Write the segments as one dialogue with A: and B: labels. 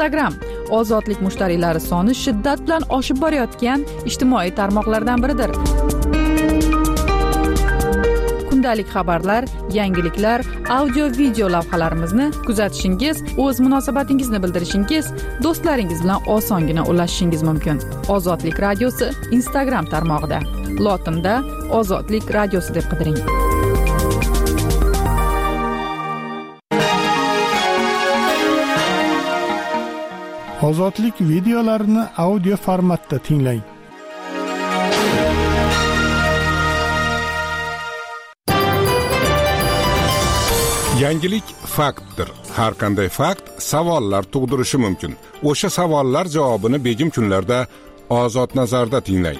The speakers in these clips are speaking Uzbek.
A: Instagram ozodlik mushtariylari soni shiddat bilan oshib borayotgan ijtimoiy tarmoqlardan biridir. Kundalik xabarlar, yangiliklar, audio-video lavhalarimizni kuzatishingiz, o'z munosabatingizni bildirishingiz, do'stlaringiz bilan osongina ulashishingiz mumkin. Ozodlik radiosi Instagram tarmog'ida. Lotinda Ozodlik radiosi deb qidiring.
B: Ozodlik videolarini audio formatda tinglang.
C: Yangilik faktdir. Har qanday fakt savollar tug'dirishi mumkin. O'sha savollar javobini begim kunlarda Ozod nazarda tinglang.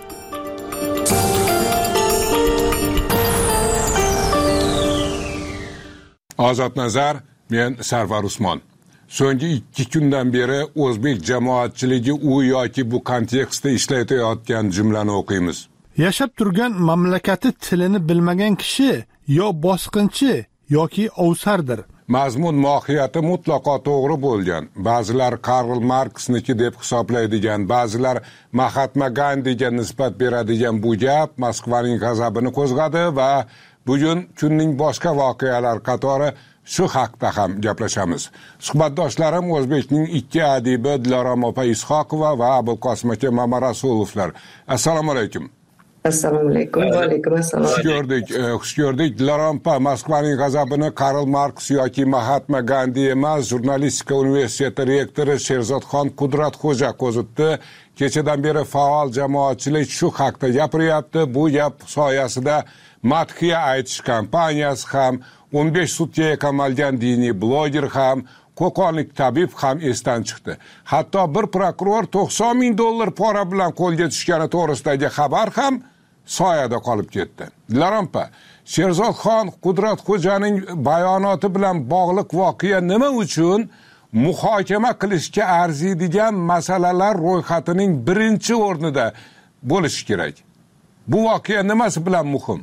C: Ozod nazar, men Sarvar Usmon. So'nggi 2 kundan beri o'zbek jamoatchiligi u yoki bu kontekstda ishlatayotgan jumlani o'qiymiz.
B: Yashab turgan mamlakati tilini bilmagan kishi yo bosqinchi yoki ovsardir.
C: Mazmun mohiyati mutlaqo to'g'ri bo'lgan. Ba'zilar Karl Marksniki deb hisoblaydigan, ba'zilar Mahatma Gandiga nisbat beradigan bu gap Moskvaning g'azabini qo'zg'adi va bugun kunning boshqa voqealar qatori shu haqda ham gaplashamiz. Suhbatdoshlarim o'zbekning 2 adibi Dilorom opa Ishoqova va Abulqosim aka Mamarasulovlar. Assalomu alaykum.
D: Assalomu alaykum. Va alaykum assalom.
C: Xush ko'rdik. Dilorom opa, Moskvaning g'azabini Karl Marks yoki Mahatma Gandi emas, Jurnalistika universiteti rektori Sherzodxon Qudratxo'ja qo'zitdi. Kechadan beri faol jamoatchilik shu haqda gapiryapti. Bu gap soyasida madhiya aytish kampaniyasi ham, 15 sutkaga qamalgan diniy bloger ham, qo'qonlik tabib ham esdan chiqdi. Hatto bir prokuror $90,000 pora bilan qo'lga tushgani to'g'risidagi xabar ham soyada qolib ketdi. Dilorom opa, Sherzodxon Qudratxo'janing bayonoti bilan bog'liq voqea nima uchun muhokama qilishga arziydigan masalalar ro'yxatining birinchi o'rnida bo'lishi kerak? Bu voqea nimasi bilan muhim?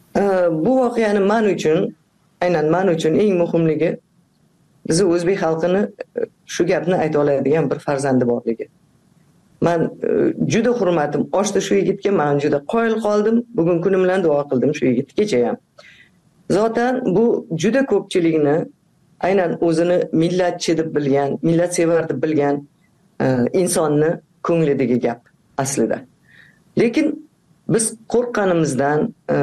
D: Bu voqeani aynan men uchun eng muhimligi bizni o'zbek xalqini shu gapni ayta oladigan bir farzandi borligi. Men juda hurmatim oshdi shu yigitga, men juda qoyil qoldim. Bugun kunim bilan duo qildim shu yigitga kecha ham. Zotan bu juda ko'pchilikni aynan o'zini millatchi deb bilgan, millatsevar deb bilgan insonni ko'nglidagi gap aslida. Lekin biz qo'rqqanimizdan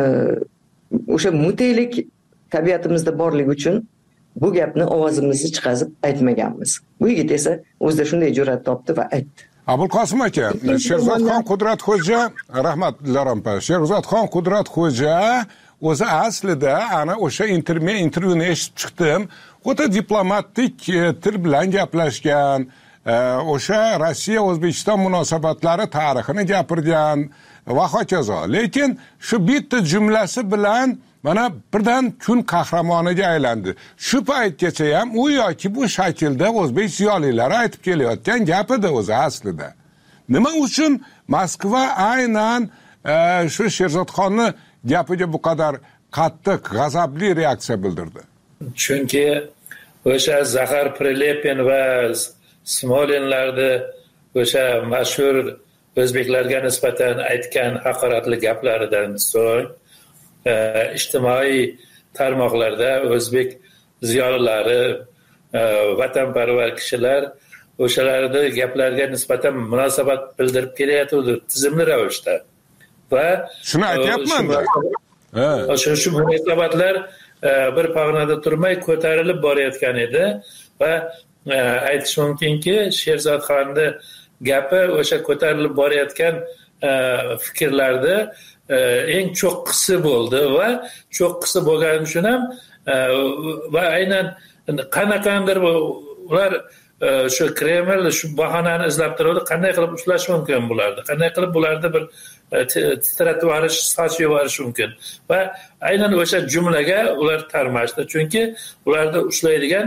D: o'sha mutaylik tabiatimizda borligi uchun bu gapni ovozimizni chiqazib aytmaganmiz. Bu yigit esa o'zida shunday jur'at topdi va aytdi.
C: Abulqosim aka, Sherzodxon Qudratxo'ja, rahmat Dilorom opa, Sherzodxon Qudratxo'ja o'zi aslida ana o'sha intervyuni eshitib chiqdim. O'ta diplomatik til bilan gaplashgan, o'sha Rossiya O'zbekiston munosabatlari tarixini gapirgan va hokazo. Lekin shu bitta jumlasi bilan mana birdan kun qahramoniga aylandi. Shu paytgacha ham u yoki bu shaklda o'zbek ziyolilari aytib kelayotgan gap edi o'zi aslida. Nima uchun Moskva aynan shu Sherzodxonni gapiga bu qadar qattiq, g'azabli reaksiya bildirdi?
E: Chunki o'sha Zaxar Prilepin va Smolinlarni o'sha mashhur o'zbeklarga nisbatan aytgan haqoratli gaplaridan so'ng ijtimoiy tarmoqlarda o'zbek ziyolilari, vatanparvar kishilar o'shalarni gaplariga nisbatan munosabat bildirib kelayotdi tizimli ravishda. Va
C: shuni aytyapman-da.
E: Shu munosabatlar bir pog'onada turmay ko'tarilib borayotgan edi va aytish mumkinki, Sherzodxonni gapi o'sha ko'tarilib borayotgan fikrlarda eng cho'qqisi bo'ldi va cho'qqisi bo'lgani uchun ham va aynan qanaqandir ular shu Kreml shu bahonani izlab turadi, qanday qilib ushlash mumkin bularni, qanday qilib bularni bir titratib yuborish, sochib yuborish mumkin va aynan o'sha jumlaga ular tarmashdi, chunki ularni ushlaydigan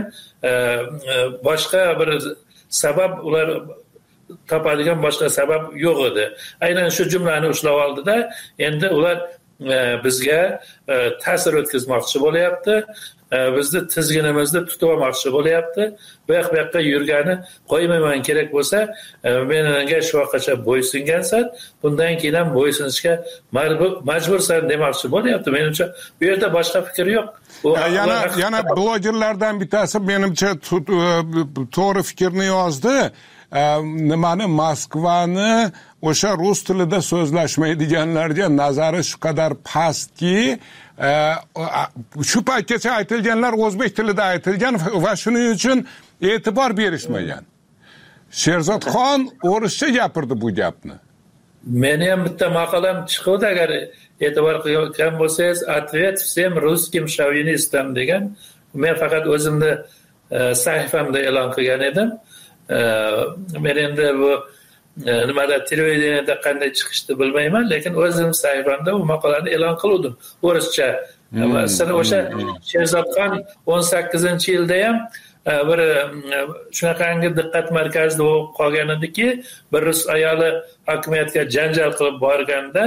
E: boshqa bir sabab ular topadigan boshqa sabab yo'q edi. Aynan shu jumlani ushlab oldida, endi ular bizga ta'sir o'tkazmoqchi bo'lyapti, bizni tizginimizni tutib olmoqchi bo'lyapti. Bu yoqqa yurgani qo'ymayman, kerak bo'lsa menga shu vaqtgacha bo'ysungansan, bundan keyin ham bo'ysunishga majbursan demoqchi bo'lyapti. Menimcha bu yerda boshqa fikr yo'q.
C: Yana blogerlardan bittasi menimcha to'g'ri fikrni yozdi. Nimani Moskvani o'sha rus tilida so'zlashmaydiganlarga nazari shu qadar pastki, shu paytgacha aytilganlar o'zbek tilida aytilgan va shuning uchun e'tibor berishmagan. Sherzodxon o'rischa gapirdi bu gapni.
E: Meni ham bitta maqolam chiqdi, agar e'tibor qilgan bo'lsangiz, "Ответ всем русским шовинистам" degan. Men faqat o'zimni sahifamda e'lon qilgan edim. Men endi bu nimada televideniyada qanday chiqishni bilmayman, lekin o'zim sahifamda bu maqolani e'lon qildim o'rischa. Masalan, o'sha Sherzodxon 18-yilda ham bir shunaqangi diqqat markazida qolgan ediki, bir rus ayoli hokimiyatga janjal qilib borganda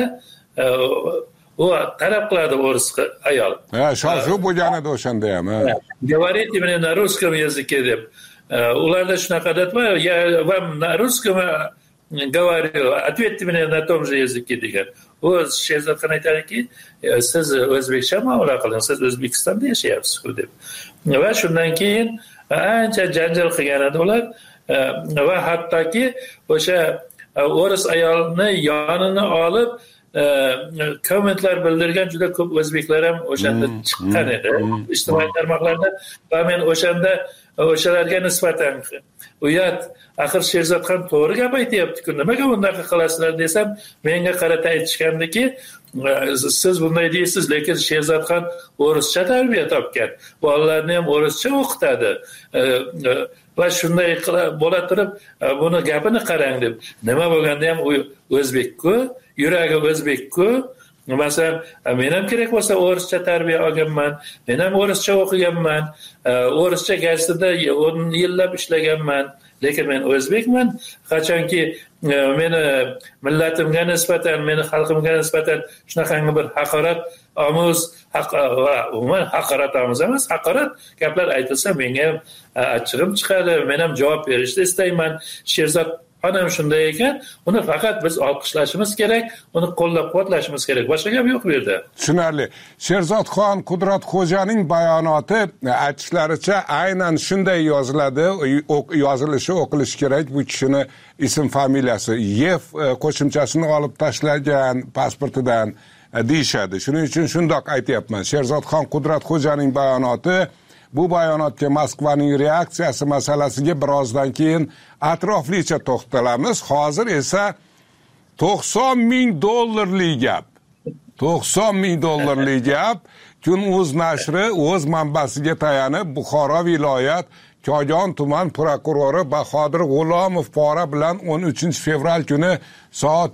E: u talab qiladi o'ris ayol.
C: Shu bo'lgan edi o'shanda ham.
E: Говорите мне на русском языке deb. Ularda shunaqa debma, "Я вам на русском говорю, ответьте мне на том же языке" degan. U Sherzodxon aytadiki, "Siz o'zbekcha muomala qiling, siz O'zbekistonda yashayapsiz-ku" deb. Va shundan keyin ancha janjal qilgan edi ular va hattoki o'sha o'ris ayolni yonini olib kommentlar bildirgan juda ko'p o'zbeklar ham o'shanda chiqqan edi ijtimoiy tarmoqlarda. Va men o'shanda o'shalarga nisbatan uyat, axir Sherzodxon to'g'ri gap aytyapti-ku, nimaga bundaqa qilasizlar desam, menga qarata aytishgandiki, siz bunday deysiz, lekin Sherzodxon o'rischa tarbiya topgan, bolalarni ham o'rischa o'qitadi va shunday bo'la turib buni gapini qarang deb. Nima bo'lganda ham u o'zbek-ku, yuragi o'zbek-ku. Masalan, men ham kerak bo'lsa o'rischa tarbiya olganman, men ham o'rischa o'qiganman, o'rischa gazetda 10 yillab ishlaganman, lekin men o'zbekman. Qachonki meni millatimga nisbatan, meni xalqimga nisbatan shunaqangi bir haqorat omuz va umuman haqorat omuz emas, haqorat gaplar aytilsa menga ham achchig'im chiqadi, men ham javob berishni istayman. Sherzodxon ham shunday ekan, uni faqat biz olqishlashimiz kerak, uni qo'llab-quvvatlashimiz kerak. Boshqa gap yo'q bu yerda.
C: Tushunarli. Sherzodxon Qudratxo'janing bayonoti aytishlaricha aynan shunday yoziladi, yozilishi, o'qilishi kerak. Bu kishini ism familiyasi Yev qo'shimchasini olib tashlagan pasportidan deyishadi. Shuning uchun shundoq aytyapman. Sherzodxon Qudratxo'janing bayonoti, bu bayonotga Moskvaning reaksiyasi masalasiga birozdan keyin atroflicha to'xtalamiz. Hozir esa $90,000 gap. $90,000 gap. Kun.uz nashri o'z manbasiga tayanib, Buxoro viloyat Kogon tuman prokurori Bahodir G'ulomov pora bilan 13 fevral kuni soat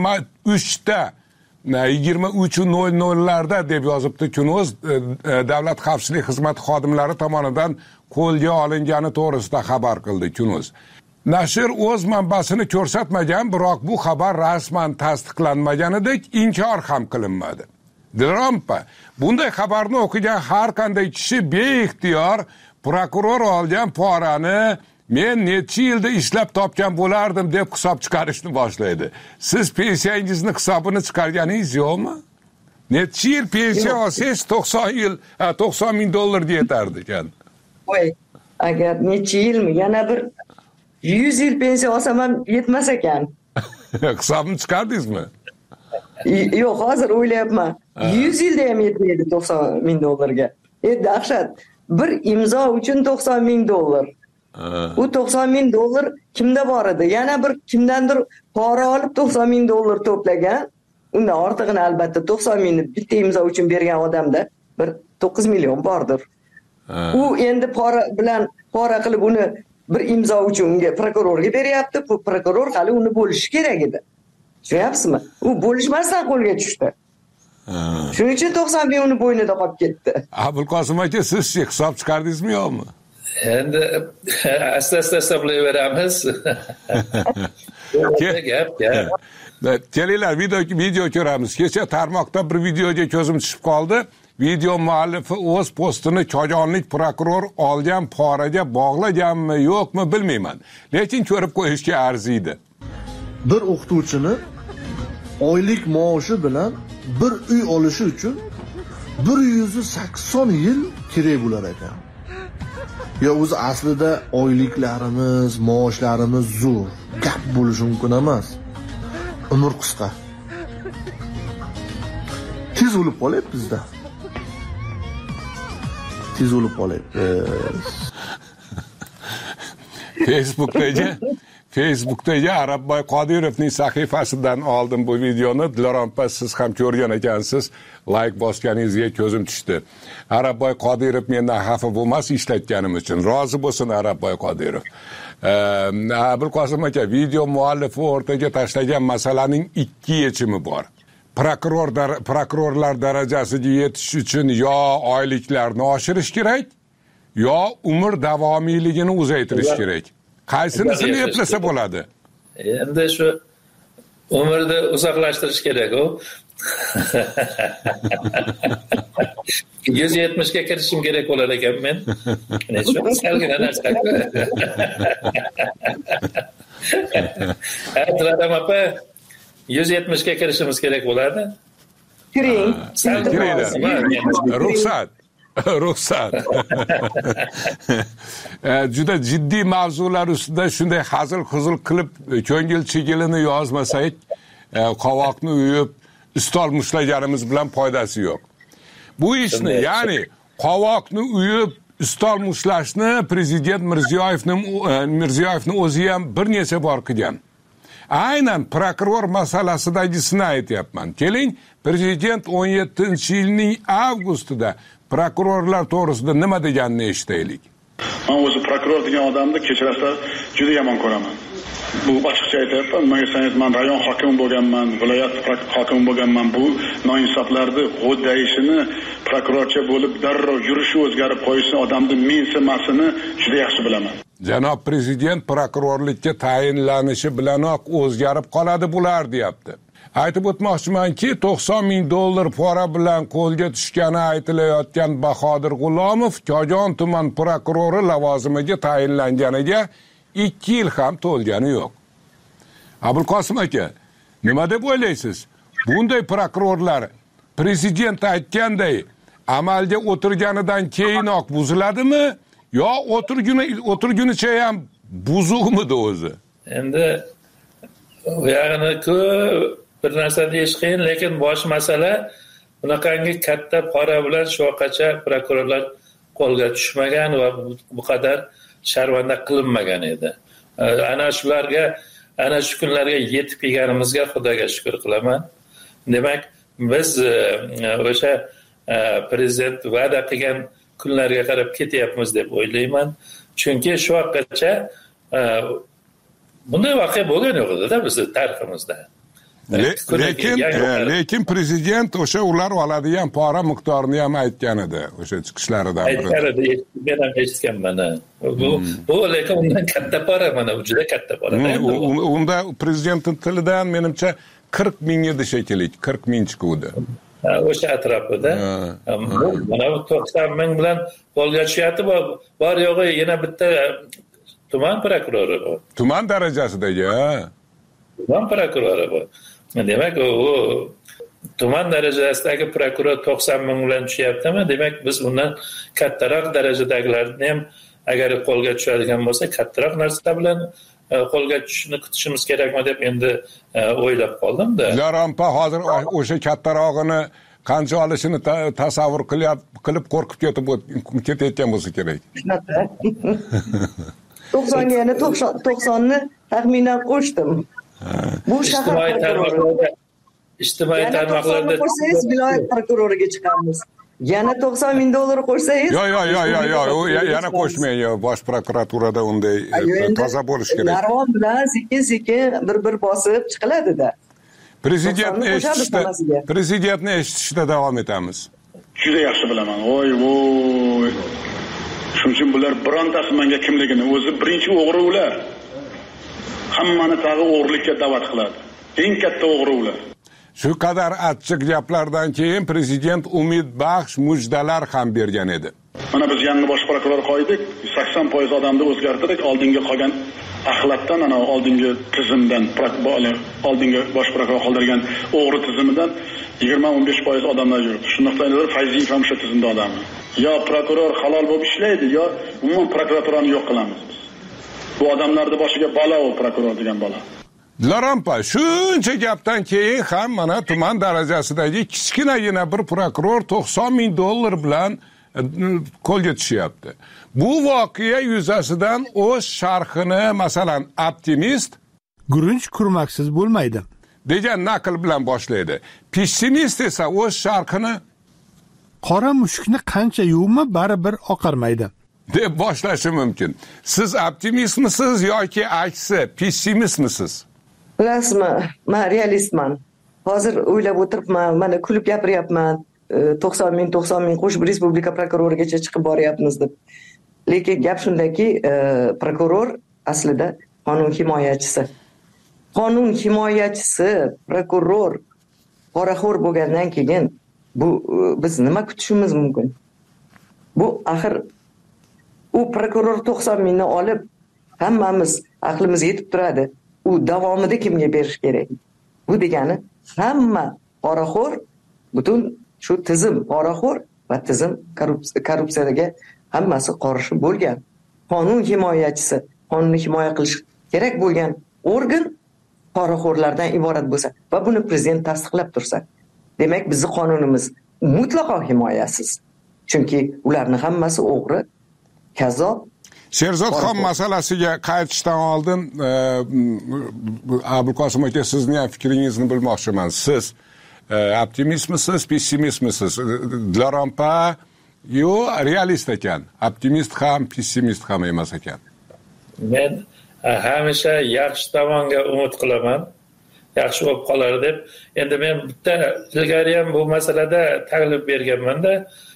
C: 23:00larda deb yozibdi Kun.uz. Davlat xavfsizlik xizmati xodimlari tomonidan qo'lga olingani to'g'risida xabar qildi Kun.uz. Nashr o'z manbasini ko'rsatmagan, biroq bu xabar rasman tasdiqlanmaganidek inkor ham qilinmadi. Dilampa, bunday xabarni o'qigan har qanday kishi beixtiyor prokuror olgan porani men necha yilda ishlab topgan bo'lardim deb hisob chiqarishni boshlaydi. Siz pensiyangizni hisobini chiqarganingiz yo'qmi? Necha yil pensiya olsangiz $90,000 yetardi ekan.
D: Voy, agar necha yilmi, yana bir 100 yil pensiya olsam ham yetmas ekan.
C: Hisobni chiqardingizmi?
D: Yo'q, hozir o'ylayapman. 100 yilda ham yetmaydi $90,000 ga. Dahshat. Bir imzo uchun $90,000. U $90,000 kimda bor edi? Yana bir kimdandir pora olib $90,000 to'plagan. Undan ortig'ini albatta 90,000 bitta imzo uchun bergan odamda bir 9 million bordir. U endi pora qilib uni bir imzo uchun unga prokurorga beryapti. Bu prokuror hali uni bo'lishi kerak edi. Tushunyapsizmi? U bo'lishmasdan qo'lga tushdi. Shuning uchun 90,000 uni bo'ynida qolib ketdi.
C: Abulqosim aka, siz hisob chiqardingizmi yo'qmi?
E: Endi asta hisoblayveramiz.
C: Kelinglar video ko'ramiz. Kecha tarmoqda bir videoga ko'zim tushib qoldi. Video muallifi o'z postini chojonlik prokuror olgan poraga bog'laganmi, yo'qmi bilmayman. Lekin ko'rib qo'yishga arziydi.
F: Bir o'qituvchini oylik maoshi bilan bir uy olishi uchun 180 yil kerak bo'lar ekan. Ya o'zi aslida oyliklarimiz, maoshlarimiz zo'r, gap bo'lishi mumkin emas. Umr qisqa. Tez o'lib qolyapti bizda. Tez o'lib qolyapti. Facebook'dagi Arabboy Qodirovning sahifasidan oldim bu videoni. Dilorom opa, siz ham ko'rgan ekansiz. Like bosganingizga ko'zim tushdi. Arabboy Qodirov mendan xafa bo'lmas ishlatganim uchun. Rozi bo'lsin Arabboy Qodirov. Abulqosim aka, video muallifi o'rtaga tashlagan masalaning ikki yechimi bor. Prokurorlar darajasiga yetish uchun yo oyliklarni oshirish kerak, yo umr davomiyligini uzaytirish kerak. Qaysinisini eplasa bo'ladi?
E: Endi shu umrni uzoqlashtirish kerak-ku. 170 ga kirishim kerak bo'lar ekan men. Shu salgina narsa. Dilorom opa, 170 ga kirishimiz kerak bo'ladi.
D: Kiring.
C: Ruxsat. Juda jiddiy mavzular ustida shunday hazil-huzul qilib ko'ngil chigilini yozmasak, qovoqni uyib, ustol mushlaganimiz bilan foydasi yo'q. Bu ishni, ya'ni qovoqni uyib, ustol mushlashni prezident Mirziyoyevning o'zi ham bir necha bor qilgan. Aynan prokuror masalasidagi aytyapman. Keling, prezident 17-yilning avgustida prokurorlar to'g'risida nima deganini eshitaylik.
G: Men o'zi prokuror degan odamni kechirasizlar, juda yomon ko'raman. Bu ochiqcha aytyapman. Men rayon hokimi bo'lganman, viloyat hokimi bo'lganman. Bu noinsoflarni g'o'ddayishini, prokurorcha bo'lib darrov yurishi o'zgarib qo'yishi, odamni mensimasini juda yaxshi bilaman.
C: Janob prezident prokurorlikka tayinlanishi bilanoq o'zgarib qoladi bular, deyapti. Aytib o'tmoqchimanki, $90,000 pora bilan qo'lga tushgani aytilayotgan Bahodir G'ulomov Kogon tuman prokurori lavozimiga tayinlanganiga 2 yil ham to'lgani yo'q. Abulqosim aka, nima deb o'ylaysiz? Bunday prokurorlar prezident aytganday amalga o'tirganidan keyinoq buziladimi, yo o'tirgunicha ham buzuqmidi o'zi?
E: Endi u yog'ini bir narsa deyish qiyin, lekin bosh masala bunaqangi katta pora bilan shuqacha prokurorlar qo'lga tushmagan va bu qadar sharmanda qilinmagan edi. Ana shu kunlarga yetib kelganimizga Xudoga shukr qilaman. Demak, biz o'sha prezident va'da qilgan kunlarga qarab ketyapmiz deb o'ylayman. Chunki shu vaqtgacha bunday voqea bo'lgan yo'q edi-da bizning tariximizda.
C: Lekin prezident o'sha ular oladigan pora miqdorini ham aytgan edi, o'sha chiqishlaridan biri.
E: Men ham eshitganman. Bu lekin undan katta pora, mana bu juda katta pora.
C: Unda prezidentning tilidan menimcha 40,000 edi shekilli, 40,000 chiquvdi.
E: O'sha atrofida. Mana bu 90,000 bilan qo'lga tushyapti, bor yo'g'i yana bitta tuman prokurori bu.
C: Tuman darajasidagi,
E: tuman prokurori bu. Demak, u tuman darajasidagi prokuror 90,000 bilan tushyaptimi? Demak, biz bundan kattaroq darajadagilarni ham agar qo'lga tushadigan bo'lsa, kattaroq narsa bilan qo'lga tushishni kutishimiz kerakmi deb endi o'ylab qoldim-da.
C: Dilorom opa hozir o'sha kattarog'ini qancha olishini tasavvur qilib qo'rqib ketayotgan bo'lsa kerak.
D: 90 ga yana 90ni taxminan qo'shdim. Bu
E: ijtimoiy tarmoqlarda
D: qo'shsangiz viloyat prokuroriga chiqamiz. Yana $90,000 qo'shsangiz?
C: Yo'q, yana qo'shmang. Bosh prokuraturada unday toza bo'lish kerak.
D: Narvon bilan sekin bir bosib chiqiladi-da.
C: Prezidentni eshitishda davom etamiz.
G: Juda yaxshi bilaman. Voy. Shuning uchun bular birontasi menga kimligini, o'zi birinchi o'g'ri ular. Hammani tag'i o'g'rilikka da'vat qiladi. eng katta o'g'ri ular.
C: Shu qadar achchiq gaplardan keyin prezident umidbaxsh mujdalar ham bergan edi.
G: Mana biz yangi bosh prokuror qo'ydik, 80% odamni o'zgartirdik, oldingi qolgan axlatdan, ana oldingi tizimdan, oldingi bosh prokuror qoldirgan o'g'ri tizimidan 20-15% odamlar yuribdi. Shundan so'ng Fayziyev ham o'sha tizimda odami. Yo prokuror halol bo'lib ishlaydi, yo umuman prokuraturani yo'q qilamiz biz. Bu odamlarning boshiga balo u prokuror degan balo.
C: Dilarampa, shuncha gapdan keyin ham mana tuman darajasidagi kichkinagina bir prokuror $90,000 bilan qo'lga tushyapti. Bu voqea yuzasidan o'z sharhini masalan Optimist
B: Gurunch kurmaksiz bo'lmaydi
C: degan naql bilan boshlaydi. Pessimist esa o'z sharhini
B: qora mushukni qancha yuvma baribir oqarmaydi
C: deb boshlashi mumkin. Siz optimistmisiz yoki aksi pessimistmisiz?
D: Bilasizmi, men realistman. Hozir o'ylab o'tiribman, mana kulib gapiryapman. 90,000 qo'shib respublika prokurorigacha chiqib boryapmiz deb. Lekin gap shundaki, prokuror aslida qonun himoyachisi. Qonun himoyachisi, prokuror poraxo'r bo'lgandan keyin bu biz nima kutishimiz mumkin? Bu axir u prokuror 90,000 ni olib hammamiz aqlimiz yetib turadi. U davomida kimga berish kerak? Bu degani hamma poraxo'r, butun shu tizim poraxo'r va tizim korrupsiyaga hammasi qarshi bo'lgan. Qonun himoyachisi, qonunni himoya qilish kerak bo'lgan organ poraxo'rlardan iborat bo'lsa va buni prezident tasdiqlab tursa, demak bizning qonunimiz mutlaqo himoyasiz. Chunki ularning hammasi o'g'ri, kazzob.
C: Sherzodxon masalasiga qaytishdan oldin Abulqosim aka sizning fikringizni bilmoqchiman. Siz optimistmisiz, pessimistmisiz? Dilarampa realist ekan, optimist ham, pessimist ham emas ekan.
E: Men hamisha yaxshi tomonga umid qilaman. Yaxshi bo'lib qolar deb. Endi men bitta ilgari ham bu masalada taklif berganman-da.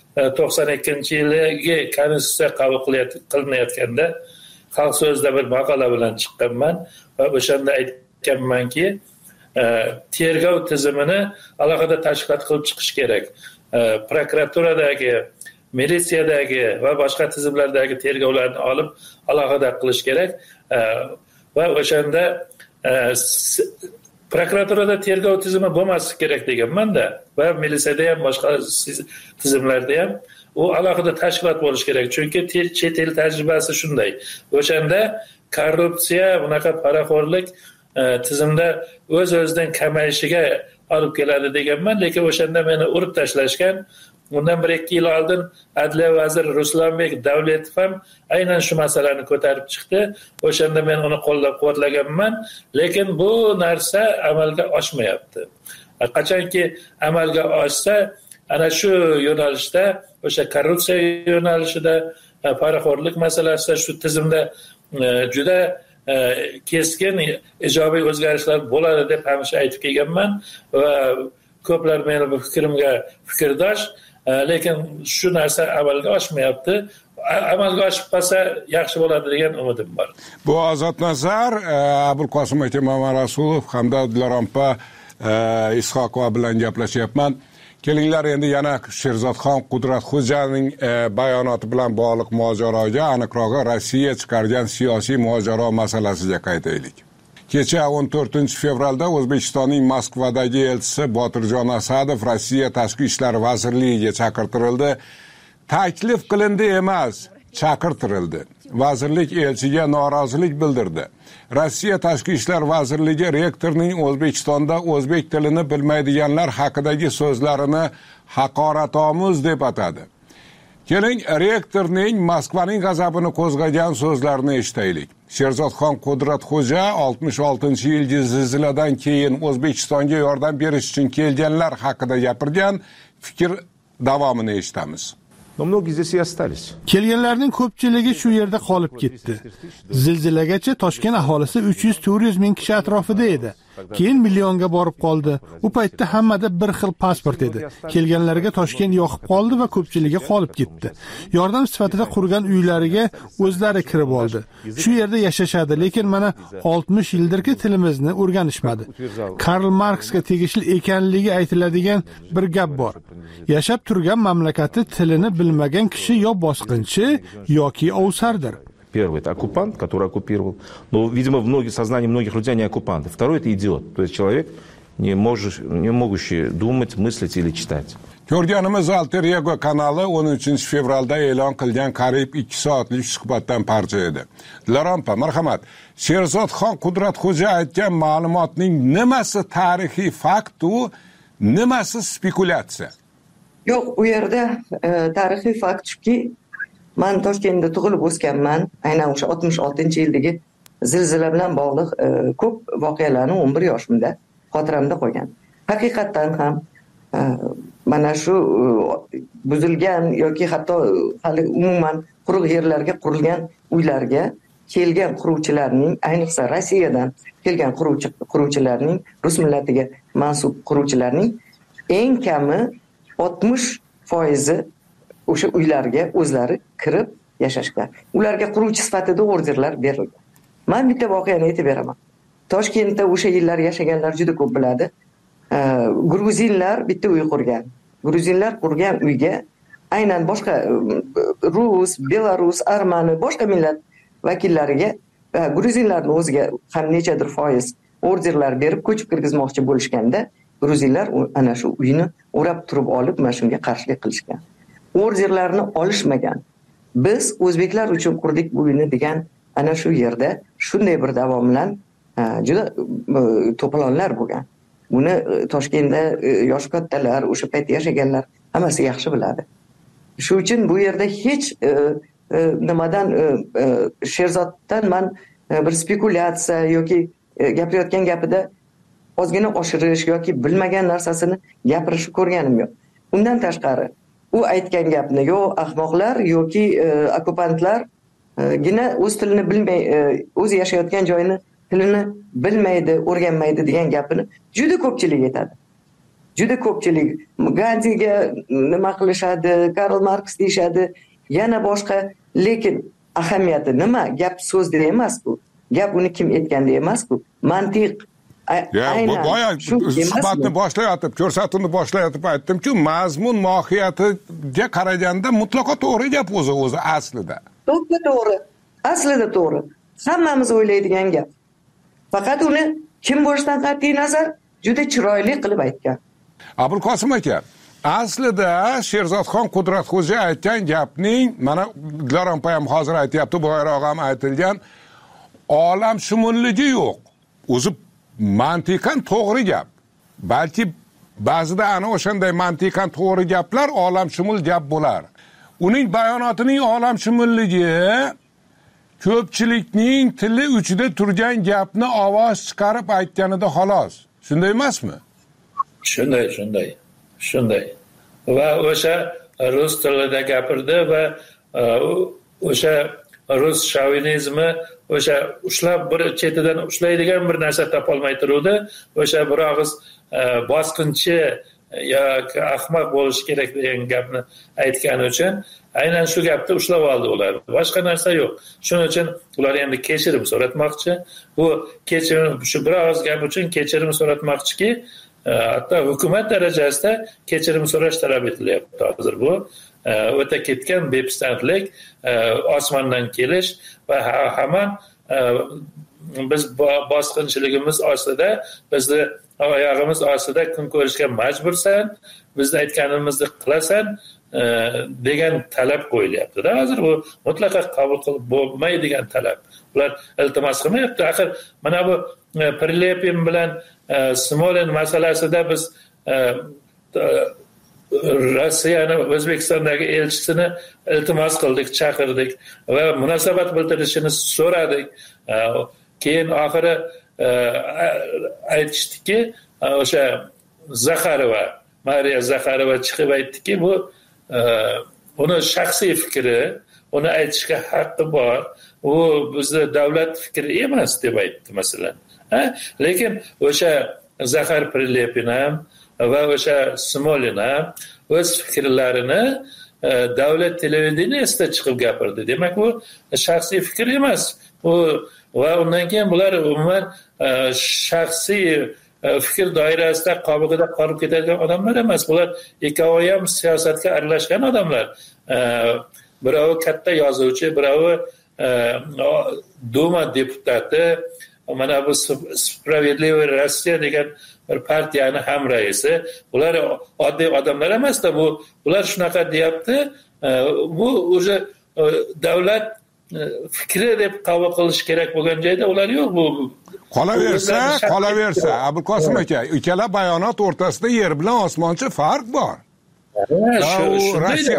E: 92-yilgi konstitutsiya qabul qilinayotganda Xalq so'zida bir maqola bilan chiqqanman va o'shanda aytganmanki, tergov tizimini alohida tashkilot qilib chiqish kerak. Prokuraturadagi, militsiyadagi va boshqa tizimlardagi tergovlarni olib alohida qilish kerak va o'shanda prokuraturada tergov tizimi bo'lmasligi kerak deganman-da va militsiyada ham boshqa tizimlarda ham u alohida tashkilot bo'lishi kerak. Chunki chet el tajribasi shunday. O'shanda korrupsiya, bunaqa poraxo'rlik tizimda o'z-o'zidan kamayishiga olib keladi deganman, lekin o'shanda meni urib tashlashgan. Bundan 1-2 yil oldin Adliya vaziri Ruslanbek Davletov ham aynan shu masalani ko'tarib chiqdi. O'shanda men uni qo'llab-quvvatlaganman, lekin bu narsa amalga oshmayapti. Qachonki amalga oshsa, ana shu yo'nalishda, o'sha korrupsiya yo'nalishida, poraxo'rlik masalasida shu tizimda juda keskin ijobiy o'zgarishlar bo'ladi deb hamisha aytib kelganman va ko'plar meni bu fikrimga fikrdosh. Lekin shu narsa amalga oshmayapti. Amalga oshib qolsa yaxshi bo'ladi degan umidim bor.
C: Bu Ozodnazar, Abulqosim aka Mamarasulov hamda Dilarampa Ishoqova bilan gaplashyapman. Kelinglar endi yana Sherzodxon Qudratxo'janing bayonoti bilan bog'liq mojaroga, aniqrog'i Rossiya chiqargan siyosiy mojaro masalasiga qaytaylik. Kecha 14 fevralda O'zbekistonning Moskvadagi elchisi Botirjon Asadov Rossiya Tashqi ishlar vazirligiga chaqirtirildi. Taklif qilindi emas, chaqirtirildi. Vazirlik elchiga norozilik bildirdi. Rossiya Tashqi ishlar vazirligi rektorning O'zbekistonda o'zbek tilini bilmaydiganlar haqidagi so'zlarini haqoratomuz deb atadi. Keling, rektorning Moskvaning g'azabini qo'zg'agan so'zlarini eshitaylik. Sherzodxon Qudratxo'ja 66-yilgi zilziladan keyin O'zbekistonga yordam berish uchun kelganlar haqida gapirgan fikr davomini eshitamiz.
B: Kelganlarning ko'pchiligi shu yerda qolib ketdi. Zilzilagacha Toshkent aholisi 300-400 ming kishi atrofida edi. keyin millionga borib qoldi. U paytda hammada bir xil pasport edi. Kelganlarga Toshkent yoqib qoldi va ko'pchiligi qolib ketdi. Yordam sifatida qurgan uylariga o'zlari kirib oldi. Shu yerda yashashadi, lekin mana 60 yildirki tilimizni o'rganishmadi. Karl Marksga tegishli ekanligi aytiladigan bir gap bor. Yashab turgan mamlakati tilini bilmagan kishi yo bosqinchi yoki ovsardir.
H: Первый — это оккупант, который оккупировал. Но, видимо, в сознании многих людей они оккупанты. Второй — это идиот. То есть человек, не могущий думать, мыслить или читать.
C: Ko'rganimiz Alter Ego kanali 13 fevralda e'lon qilgan qariyb 2 soatlik suhbatdan parcha edi. Dilarampa, marhamat. Sherzodxon Qudratxo'ja aytgan ma'lumotning nimasi tarixiy fakt u, nimasi spekulyatsiya?
D: Yo'q, u yerda tarixiy fakt shuki, men Toshkentda tug'ilib o'sganman. Aynan o'sha 66-yildagi zilzila bilan bog'liq ko'p voqealarni 11 yoshimda xotiramda qolgan. Haqiqatan ham mana shu buzilgan yoki hatto hali umuman quruq yerlarga qurilgan uylarga kelgan quruvchilarning, ayniqsa Rossiyadan kelgan quruvchilarning, rus millatiga mansub quruvchilarning eng kami 60% o'sha uylarga o'zlari kirib yashashgan. Ularga quruvchi sifatida orderlar berilgan. Men bitta voqeani aytib beraman. Toshkentda o'sha yillar yashaganlar juda ko'p biladi. Gruzinlar bitta uy qurgan. Gruzinlar qurgan uyga aynan boshqa rus, belarus, armani, boshqa millat vakillariga gruzinlarning o'ziga ham nechadir foiz orderlar berib ko'chib kirgizmoqchi bo'lishganda, gruzinlar ana shu uyni o'rab turib olib, mana shunga qarshilik qilishgan. Orderlarni olishmagan. Biz o'zbeklar uchun qurdik bu uyni degan ana shu yerda shunday bir davom bilan juda to'polonlar bo'lgan. Buni Toshkentda yosh kattalar, o'sha payt yashaganlar hammasi yaxshi biladi. Shu uchun bu yerda hech nimadan Sherzoddan men bir spekulyatsiya yoki gapirayotgan gapida ozgina oshirish yoki bilmagan narsasini gapirishni ko'rganim yo'q. Undan tashqari u aytgan gapni yo ahmoqlar yoki okkupantlar gina o'z tilini bilmay, o'zi yashayotgan joyini tilini bilmaydi, o'rganmaydi degan gapini juda ko'pchilik aytadi. Juda ko'pchilik Gandiga nima qilishadi, Karl Marks deyshadi, yana boshqa, lekin ahamiyati nima? Gap so'zda emas bu. Gap uni kim aytganda emas bu. Mantiq.
C: Aynan suhbatni boshlayotib, ko'rsatuvni boshlayotib aytdim-ku, mazmun mohiyatiga qaraganda mutlaqo to'g'ri gap o'zi aslida.
D: To'g'ri. Aslida to'g'ri. Hammamiz o'ylaydigan gap. Faqat uni kim bo'lishidan qat'iy nazar juda chiroyli qilib aytgan.
C: Abulqosim aka, aslida Sherzodxon Qudratxo'ja aytgan gapning, mana Dilarampa ham hozir aytyapti, boyroq ham aytilgan olam shumunligi yo'q. O'zi mantiqan to'g'ri gap. Balki ba'zida ana o'shanday mantiqan to'g'ri gaplar olamshumul gap bo'lar. Uning bayonotining olamshumulligi ko'pchilikning tili uchida turgan gapni ovoz chiqarib aytganida xolos. Shunday emasmi?
E: Shunday. Va o'sha rus tilida gapirdi va o'sha rus shovinizmi o'sha ushlab bir chetidan ushlaydigan bir narsa topolmay turuvdi. O'sha bir og'iz bosqinchi yoki ahmoq bo'lish kerak degan gapni aytgani uchun aynan shu gapni ushlab oldi ular. Boshqa narsa yo'q. Shuning uchun ular endi kechirim so'ratmoqchi. Bu kechirim, shu bir og'iz gap uchun kechirim so'ratmoqchiki, hatto hukumat darajasida kechirim so'rash talab etilyapti hozir bu. O'ta ketgan bepisandlik, osmondan kelish va hamon biz bosqinchiligimiz ostida, bizni oyog'imiz ostida kun ko'rishga majbursan, bizni aytganimizni qilasan degan talab qo'yilyapti-da. Hozir bu mutlaqo qabul qilib bo'lmaydigan talab. Ular iltimos qilmayapti. Axir mana bu Prilepin bilan Smolin masalasida biz Rossiyani O'zbekistondagi elchisini iltimos qildik, chaqirdik va munosabat bildirishini so'radik. Keyin oxiri aytishdiki, o'sha Mariya Zakharova chiqib aytdiki, bu uni shaxsiy fikri, uni aytishga haqqi bor. U bizning davlat fikri emas deb aytdi masalan. lekin o'sha Zaxar Prilepin ham va o'sha Smolin ham o'z fikrlarini davlat televideniyasida chiqib gapirdi. Demak, bu shaxsiy fikr emas. Va undan keyin bular umuman shaxsiy fikr doirasida qobig'ida qolib ketadigan odamlar emas. Bular ikkovi ham siyosatga aralashgan odamlar. Biravi katta yozuvchi, biravi Duma deputati, mana bu Справедливая Rossiya degan bir partiyani ham raisi. Bular oddiy odamlar emas-da, bular shunaqa deyapti. Bu o'zi davlat fikri deb qabul qilish kerak bo'lgan joyda ular yo'q. Bu
C: qolaversa, Abulqosim aka, ikkala bayonot o'rtasida yer bilan osmoncha farq bor. Rossiya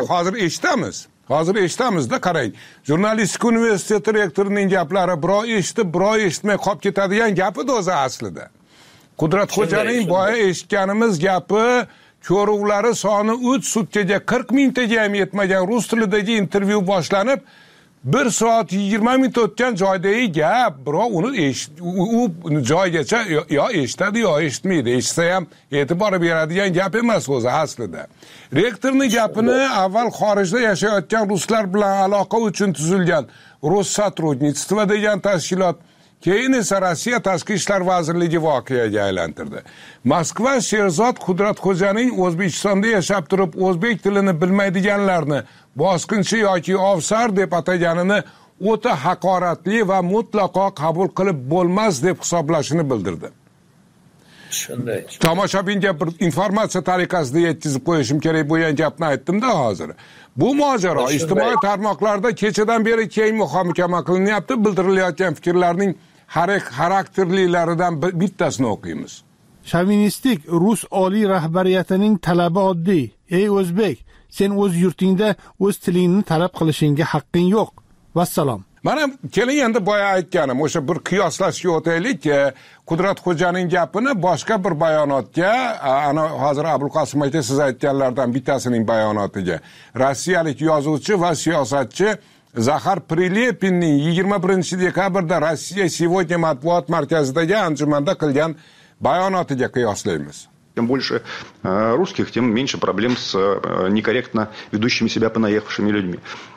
C: hozir eshitamiz-da, qarang. Jurnalistika universiteti rektorining gaplari birov eshitib, birov eshitmay qolib ketadigan gapi-da o'zi aslida. Qudratxo'janing boya eshitganimiz gapi ko'ruvlari soni 3 sutkaga 40 mingtaga ham yetmagan rus tilidagi intervyu boshlanib 1 soat 20 minut o'tgan joydagi gap, birov uni u joygacha yo eshitadi yo eshitmaydi. Eshitsa ham e'tibor beradigan gap emas o'zi aslida. Rektorning gapini avval xorijda yashayotgan ruslar bilan aloqa uchun tuzilgan Rossotrodnitstvo degan tashkilot, keyin esa Rossiya Tashqi ishlar vazirligi voqeaga aylantirdi. Moskva Sherzod Qudratxo'janing O'zbekistonda yashab turib o'zbek tilini bilmaydiganlarni bosqinchi yoki ofsar deb ataganini o'ta haqoratli va mutlaqo qabul qilib bo'lmas deb hisoblashini bildirdi.
E: Shunday.
C: Tomoshabinga bir informatsiya tariqasida yetkazib qo'yishim kerak bo'lgan gapni aytdim-da hozir. Bu mojaro ijtimoiy tarmoqlarda kechadan beri keng muhokama qilinyapti. Bildirilayotgan fikrlarning xarakterlilaridan bittasini o'qiymiz.
B: Shovinistik Rus oliy rahbariyatining talabi oddiy. Ey o'zbek, sen o'z yurtingda o'z tilingni talab qilishingga haqqing yo'q. Vassalom.
C: Mana keling endi boya aytganim, o'sha bir qiyoslashga o'taylik. Qudratxo'janing gapini boshqa bir bayonotga, ana hozir Abulqosim aka siz aytganlardan bittasining bayonotiga, rossiyalik yozuvchi va siyosatchi Zaxar Prilepinning 21-dekabrda Rossiya Сегодня matbuot markazidagi anjumanda qilgan bayonotiga qiyoslaymiz.
I: Чем больше русских, тем меньше проблем с некорректно ведущими себя понаехавшими людьми.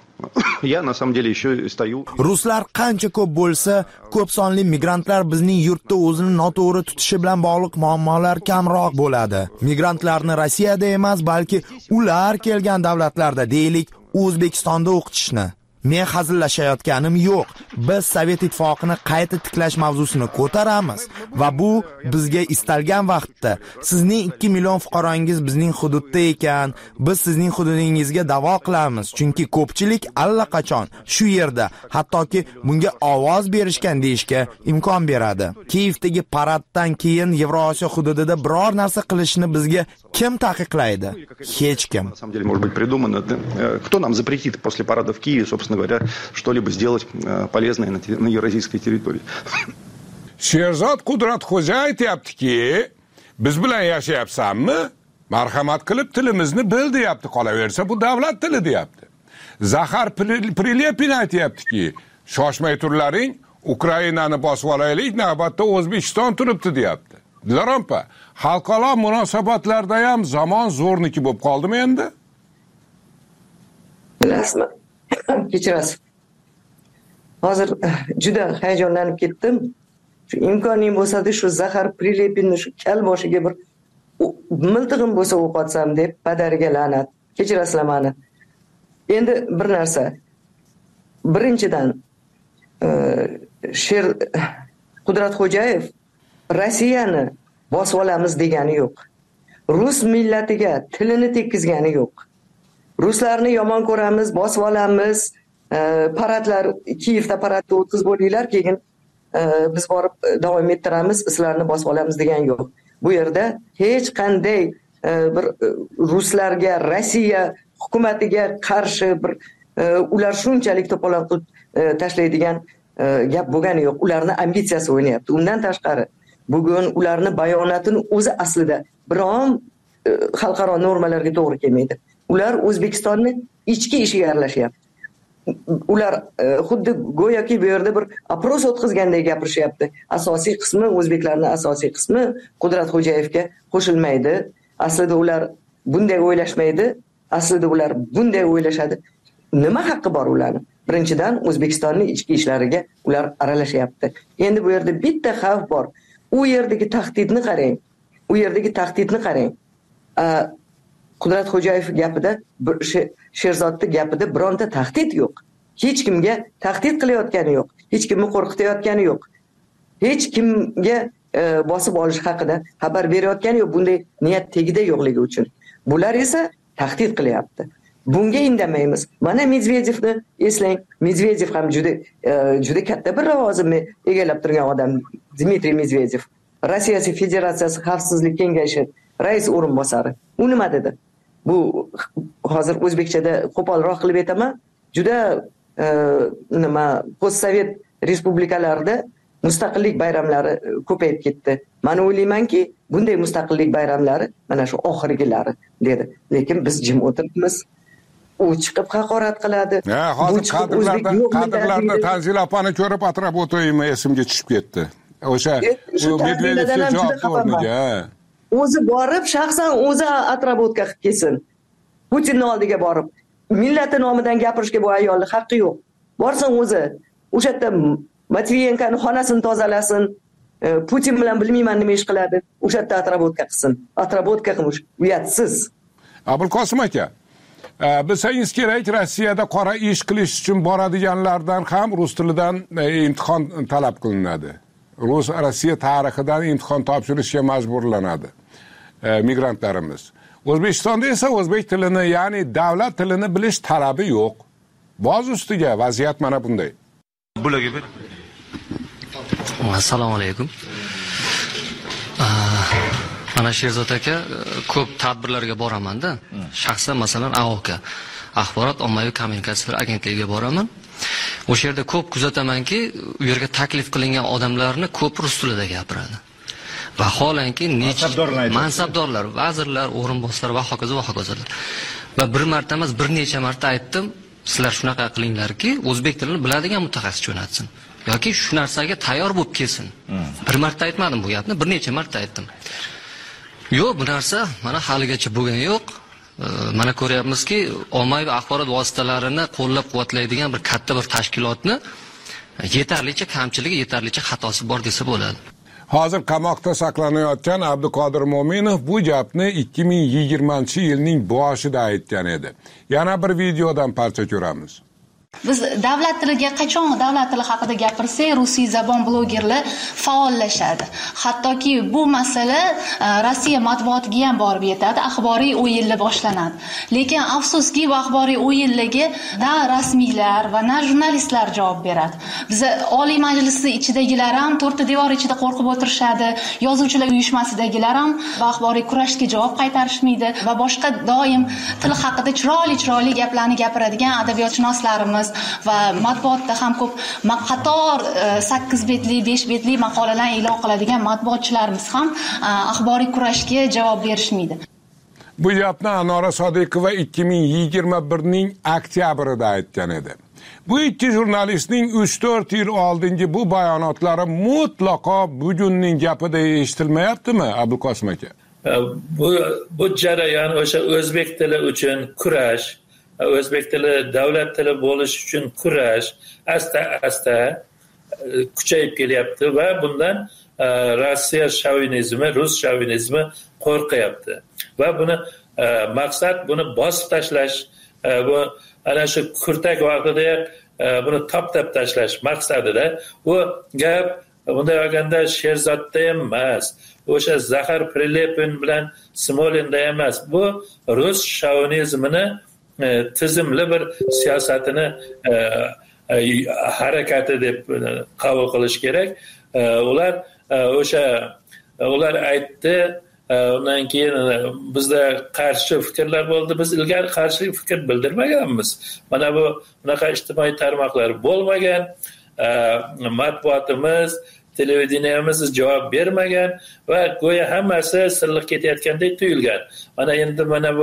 I: Я на самом деле еще стою.
J: Ruslar qancha ko'p bo'lsa, ko'p sonli migrantlar bizning yurtda o'zini noto'g'ri tutishi bilan bog'liq muammolar kamroq bo'ladi. Migrantlarni Rossiyada emas, balki ular kelgan davlatlarda, deylik, O'zbekistonda o'qitishni. Men hazillashayotganim yo'q. Biz Sovet ittifoqini qayta tiklash mavzusini ko'taramiz va bu bizga istalgan vaqtda sizning 2 million fuqarongiz bizning hududda ekan, biz sizning hududingizga da'vo qilamiz, chunki ko'pchilik allaqachon shu yerda, hattoki bunga ovoz berishgan deyishga imkon beradi. Kiyevdagi paraddan keyin Yevrosiyo hududida biror narsa qilishni bizga kim taqiqlaydi? Hech kim.
I: На самом деле, может быть, придумано. Кто нам запретит после парада в Киеве, собственно говоря, что-либо сделать полезное на евразийской территории?
C: Sherzod Qudratxo'ja aytayaptiki, biz bilan yashayapsanmi? Marhamat qilib tilimizni bil deyapti, qolaversa bu davlat tili deyapti. Zaxar Prilepin aytayaptiki, shoshmay turlaring, Ukrainani bosib olaylik, navbatda O'zbekiston turibdi deyapti. Dilarampa, xalqaro munosabatlarda ham zamon zo'rniki bo'lib qoldimi endi?
D: Bilasizmi? Kechirasiz. Hozir juda hayajonlanib ketdim. Shu imkonim bo'lsa-da shu Zaxar Prilepinni shu kal boshiga bir miltig'im bo'lsa o'qotsam deb padariga la'nat. Kechirasizlar meni. Endi bir narsa. Birinchidan Qudratxo'jayev Rossiyani bosib olamiz degani yo'q. Rus millatiga tilini tekkizgani yo'q. Ruslarni yomon ko'ramiz, bosib olamiz, paradlar, Kiyevda paradni o'tkazib bo'linglar, keyin biz borib davom ettiramiz, sizlarni bosib olamiz degan yo'q. Bu yerda hech qanday bir ruslarga, Rossiya hukumatiga qarshi bir ular shunchalik to'polon qilib tashlaydigan gap bo'lgani yo'q. Ularni ambitsiyasi o'ynayapti. Undan tashqari bugun ularni bayonotini o'zi aslida biron xalqaro normalarga to'g'ri kelmaydi. Ular O'zbekistonni ichki ishiga aralashyapti. ular xuddi go'yoki bu yerda bir opros o'tkazgandek gapirishyapti. Asosiy qismi, o'zbeklarning asosiy qismi Qudratxo'jayevga qo'shilmaydi. Aslida ular bunday o'ylashmaydi. Aslida ular bunday o'ylashadi. Nima haqqi bor ularning? Birinchidan, O'zbekistonning ichki ishlariga ular aralashyapti. Endi bu yerda bitta xavf bor. U yerdagi tahdidni qarang. Qudratxo'jayev gapida, Sherzodning gapida bironta tahdid yo'q. Hech kimga tahdid qilayotgani yo'q. Hech kimni qo'rqitayotgani yo'q. Hech kimga bosib olish haqida xabar berayotgani yo'q. Bunday niyat tegida yo'qligi uchun. Bular esa tahdid qilyapti. Bunga indamaymiz. Mana Medvedevni eslang. Medvedev ham juda katta bir lavozimni egallab turgan odam. Dmitriy Medvedev. Rossiya Federatsiyasi Xavfsizlik kengashi rais o'rinbosari. U nima dedi? Bu hozir o'zbekchada qo'polroq qilib aytaman. Juda postsovet respublikalarida mustaqillik bayramlari ko'payib ketdi. Men o'ylaymanki, bunday mustaqillik bayramlari mana shu oxirgilari dedi. Lekin biz jim o'tiribmiz. U chiqib haqorat qiladi.
C: Hozir kadrlarda Tanzila opani ko'rib atrab o'taymi, esimga tushib ketdi. O'sha Medvedevga javob o'rniga.
D: O'zi borib, shaxsan o'zi atrobotga qilib kelsin. Putinning oldiga borib, millati nomidan gapirishga bu ayolning haqqi yo'q. Borsin o'zi, o'sha yerda Matviyenkoning xonasini tozalasin. Putin bilan bilmayman nima ish qiladi. O'sha yerda atrobotga qilsin. Atrobotka qilmish, uyatsiz.
C: Abulqosim aka, bilsangiz kerak, Rossiyada qora ish qilish uchun boradiganlardan ham rus tilidan imtihon talab qilinadi. Rossiya tarixidan imtihon topshirishga majburlanadi migrantlarimiz. O'zbekistonda esa o'zbek tilini, ya'ni davlat tilini bilish talabi yo'q. Boz ustiga vaziyat mana bunday.
K: Assalomu alaykum. Mana Sherzod aka, ko'p tadbirlarga boraman-da. Shaxsan masalan AOK, Axborot ommaviy kommunikatsiyalar agentligiga boraman. O'sha yerda ko'p kuzatamanki, u yerga taklif qilingan odamlarni ko'p rus tilida gapiradi. Vaholanki mansabdorlar, vazirlar, o'rinbosarlar va hokazolar. Va bir marta emas, bir necha marta aytdim, sizlar shunaqa qilinglarki, o'zbek tilini biladigan mutaxassis jo'natsin yoki shu narsaga tayyor bo'lib kelsin. Bir marta aytmadim bu gapni, bir necha marta aytdim. Yo'q, bu narsa mana haligacha bo'lgani yo'q. Mana ko'ryapmizki, ommaviy axborot vositalarini qo'llab-quvvatlaydigan bir katta bir tashkilotni yetarlicha kamchiligi, yetarlicha xatosi bor desa bo'ladi.
C: Hozir qamoqda saqlanayotgan Abduqodir Mo'minov bu gapni 2020-yilning boshida aytgan edi. Yana bir videodan parcha ko'ramiz.
L: Biz davlat tiliga qachon davlat tili haqida gapirsak, rusiy zabon blogerlar faollashadi. Hattoki bu masala Rossiya matbuotiga ham borib yetadi, axboriy o'yinlar boshlanadi. Lekin afsuski, bu axboriy o'yinlarga na rasmiylar va na jurnalistlar javob beradi. Biz Oliy Majlisning ichidagilar ham to'rtta devor ichida qo'rqib o'tirishadi, yozuvchilar uyushmasidagilar ham bu axboriy kurashga javob qaytarishmaydi va boshqa doim til haqida chiroyli gaplarni gapiradigan adabiyotshunoslarimiz va matbuotda ham ko'p qator 8 betli, 5 betli maqolalar e'lon qiladigan matbuotchilarimiz ham axboriy kurashga javob berishmaydi.
C: Bu gapni Anora Sodiqova 2021ning oktyabrida aytgan edi. Bu ikki jurnalistning 3-4 yil oldingi bu bayonotlari mutlaqo bugunning gapida eshitilmayaptimi, Abduqosim aka?
E: Bu jarayon o'sha o'zbek tili uchun kurash, o'zbek tili davlat tili bo'lish uchun kurash asta kuchayib kelyapti va bundan Rossiya shovinizmi, rus shovinizmi qo'rqyapti. Va buni maqsad buni bosib tashlash, bu ana shu kurtak vaqtida buni toptab tashlash maqsadida. U gap bunday olganda Sherzodda emas, o'sha Zaxar Prilepin bilan Smolinda emas. Bu rus shovinizmini tizimli bir siyosatini harakati deb qabul qilish kerak. Ular aytdi, undan keyin bizda qarshi fikrlar bo'ldi. Biz ilgari qarshi fikr bildirmaganmiz. Mana bu bunaqa ijtimoiy tarmoqlar bo'lmagan, matbuotimiz, televideniyamiz javob bermagan va go'yo hammasi silliq ketayotgandek tuyulgan. Mana endi bu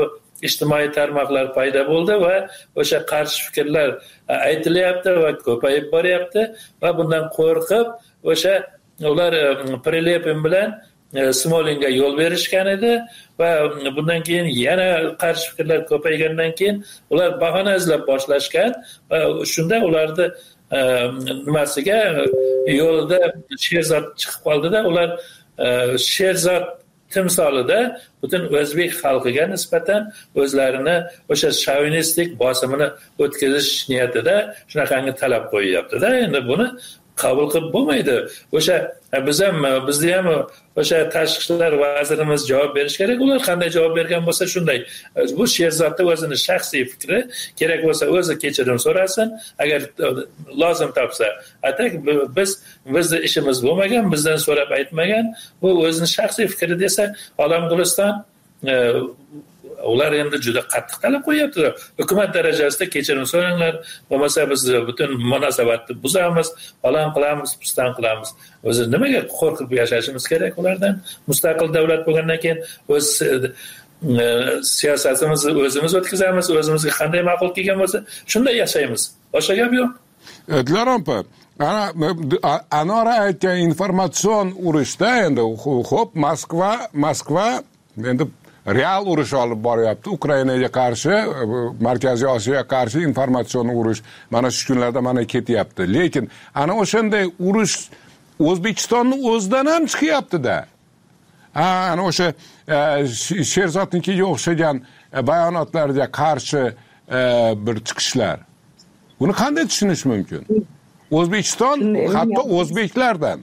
E: ijtimoiy tarmoqlar paydo bo'ldi va o'sha qarshi fikrlar aytilyapti va ko'payib boryapti va bundan qo'rqib o'sha ular Prilepin bilan Smolinga yo'l berishgan edi va bundan keyin yana qarshi fikrlar ko'paygandan keyin ular bahona izlab boshlashgan va shunda ularni nimasiga yo'lida Sherzod chiqib qoldida ular Sherzod timsolida butun o'zbek xalqiga nisbatan o'zlarini o'sha shovinistik bosimini o'tkazish niyatida shunaqangi talab qo'yyapti-da. Endi buni qabul qilib bo'lmaydi. O'sha bizni ham o'sha tashqi ishlar vazirimiz javob berish kerak. Ular qanday javob bergan bo'lsa shunday. Bu Sherzodning o'zini shaxsiy fikri, kerak bo'lsa o'zi kechirim so'rasin, agar lozim topsa. Atak bizni ishimiz bo'lmagan, bizdan so'rab aytmagan, bu o'zining shaxsiy fikri desa, Olam Guliston ular endi juda qattiq talab qo'yapti. Hukumat darajasida kechirim so'ranglar, bo'lmasa biz butun munosabatni buzamiz, falan qilamiz, pistan qilamiz. O'zi nimaga qo'rqib yashashimiz kerak ulardan? Mustaqil davlat bo'lgandan keyin o'z siyosatimizni o'zimiz o'tkazamiz, o'zimizga qanday ma'qul kelgan bo'lsa, shunday yashaymiz. Boshqa gap yo'q.
C: Dilarampa, Anora aytgan informatsion urushda endi xo'p, Moskva endi real urush olib boryapti. Ukrainaga qarshi, Markaziy Osiyoga qarshi informatsion urush mana shu kunlarda mana ketyapti. Lekin ana o'shanday urush O'zbekistonning o'zidan ham chiqyapti-da. Ana o'sha Sherzodnikiga o'xshagan bayonotlarga qarshi bir chiqishlar. Buni qanday tushunish mumkin? O'zbekiston hatto o'zbeklardan.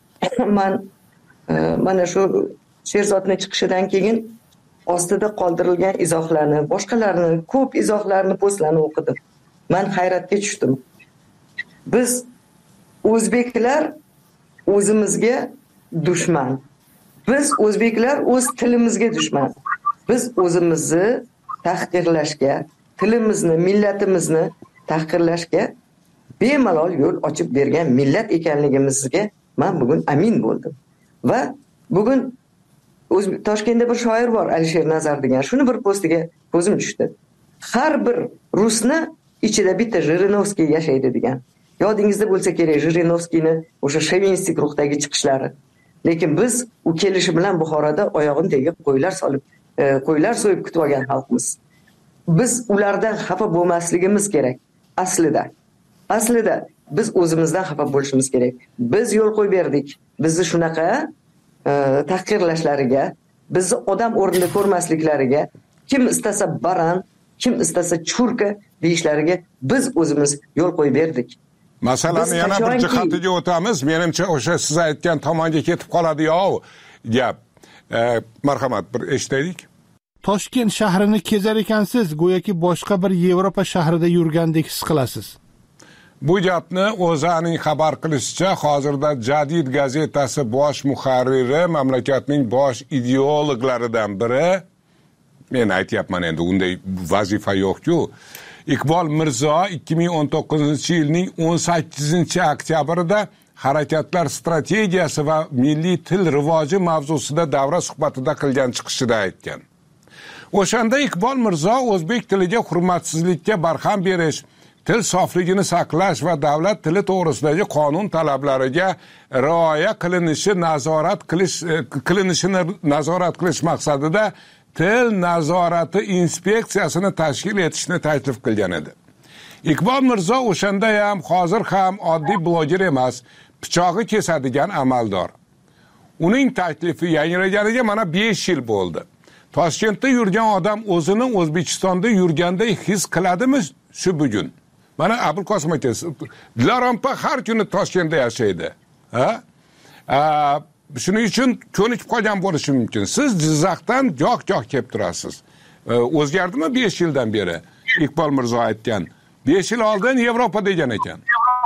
D: Mana shu Sherzodning chiqishidan keyin ostida qoldirilgan izohlarni, boshqalarni, ko'p izohlarni, postlarni o'qidim. Men hayratga tushdim. Biz o'zbeklar o'zimizga dushman. Biz o'zbeklar o'z tilimizga dushman. Biz o'zimizni tahqirlashga, tilimizni, millatimizni tahqirlashga bemalol yo'l ochib bergan millat ekanligimizga men bugun amin bo'ldim. Va bugun Toshkentda bir shoir bor, Alisher Nazar degan. Shuni bir postiga ko'zim tushdi. Har bir rusni ichida bitta Jirinovskiy yashaydi degan. Yodingizda bo'lsa kerak Jirinovskiyni o'sha shovinistik ruhdagi chiqishlari. Lekin biz u kelishi bilan Buxoroda oyog'ini tagiga qo'ylar so'yib kutib olgan xalqmiz. Biz ulardan xafa bo'lmasligimiz kerak. Aslida biz o'zimizdan xafa bo'lishimiz kerak. Biz yo'l qo'yib berdik. Bizni shunaqa tahqirlashlariga, bizni odam o'rnida ko'rmasliklariga, kim istasa baran, kim istasa churka deyishlariga biz o'zimiz yo'l qo'yib berdik.
C: Masalani yana bir jihatiga o'tamiz. Menimcha o'sha siz aytgan tomonga ketib qoladi-yu gap. Marhamat, bir eshitaylik.
B: Toshkent shahrini kezar ekansiz, go'yoki boshqa bir Yevropa shahrida yurgandek his qilasiz.
C: Bu gapni O'zAning xabar qilishicha, hozirda Jadid gazetasi bosh muharriri, mamlakatning bosh ideologlaridan biri, men aytyapman endi unday vazifa yo'q-ku, Iqbol Mirzo 2019-yilning 18-oktyabrida harakatlar strategiyasi va milliy til rivoji mavzusida davra suhbatida qilgan chiqishida aytgan. O'shanda Iqbol Mirzo o'zbek tiliga hurmatsizlikka barham berish, til sofligini saqlash va davlat tili to'g'risidagi qonun talablariga rioya qilinishini nazorat qilish maqsadida til nazorati inspeksiyasini tashkil etishni taklif qilgan edi. Iqbol Mirzo o'shanda ham, hozir ham oddiy bloger emas, pichog'i kesadigan amaldor. Uning taklifi yangraganiga mana 5 yil bo'ldi. Toshkentda yurgan odam o'zini O'zbekistonda yurganday his qiladimi shu bugun? Mana Abul Qosim aka, Dilarampa har kuni Toshkentda yashaydi. Shuning uchun ko'nikib qolgan bo'lishi mumkin. Siz Jizzaxdan joq-joq kelib turasiz. O'zgardimi 5 yildan beri? Iqbol Mirzo aytgan. 5 yil oldin Yevropa degan ekan.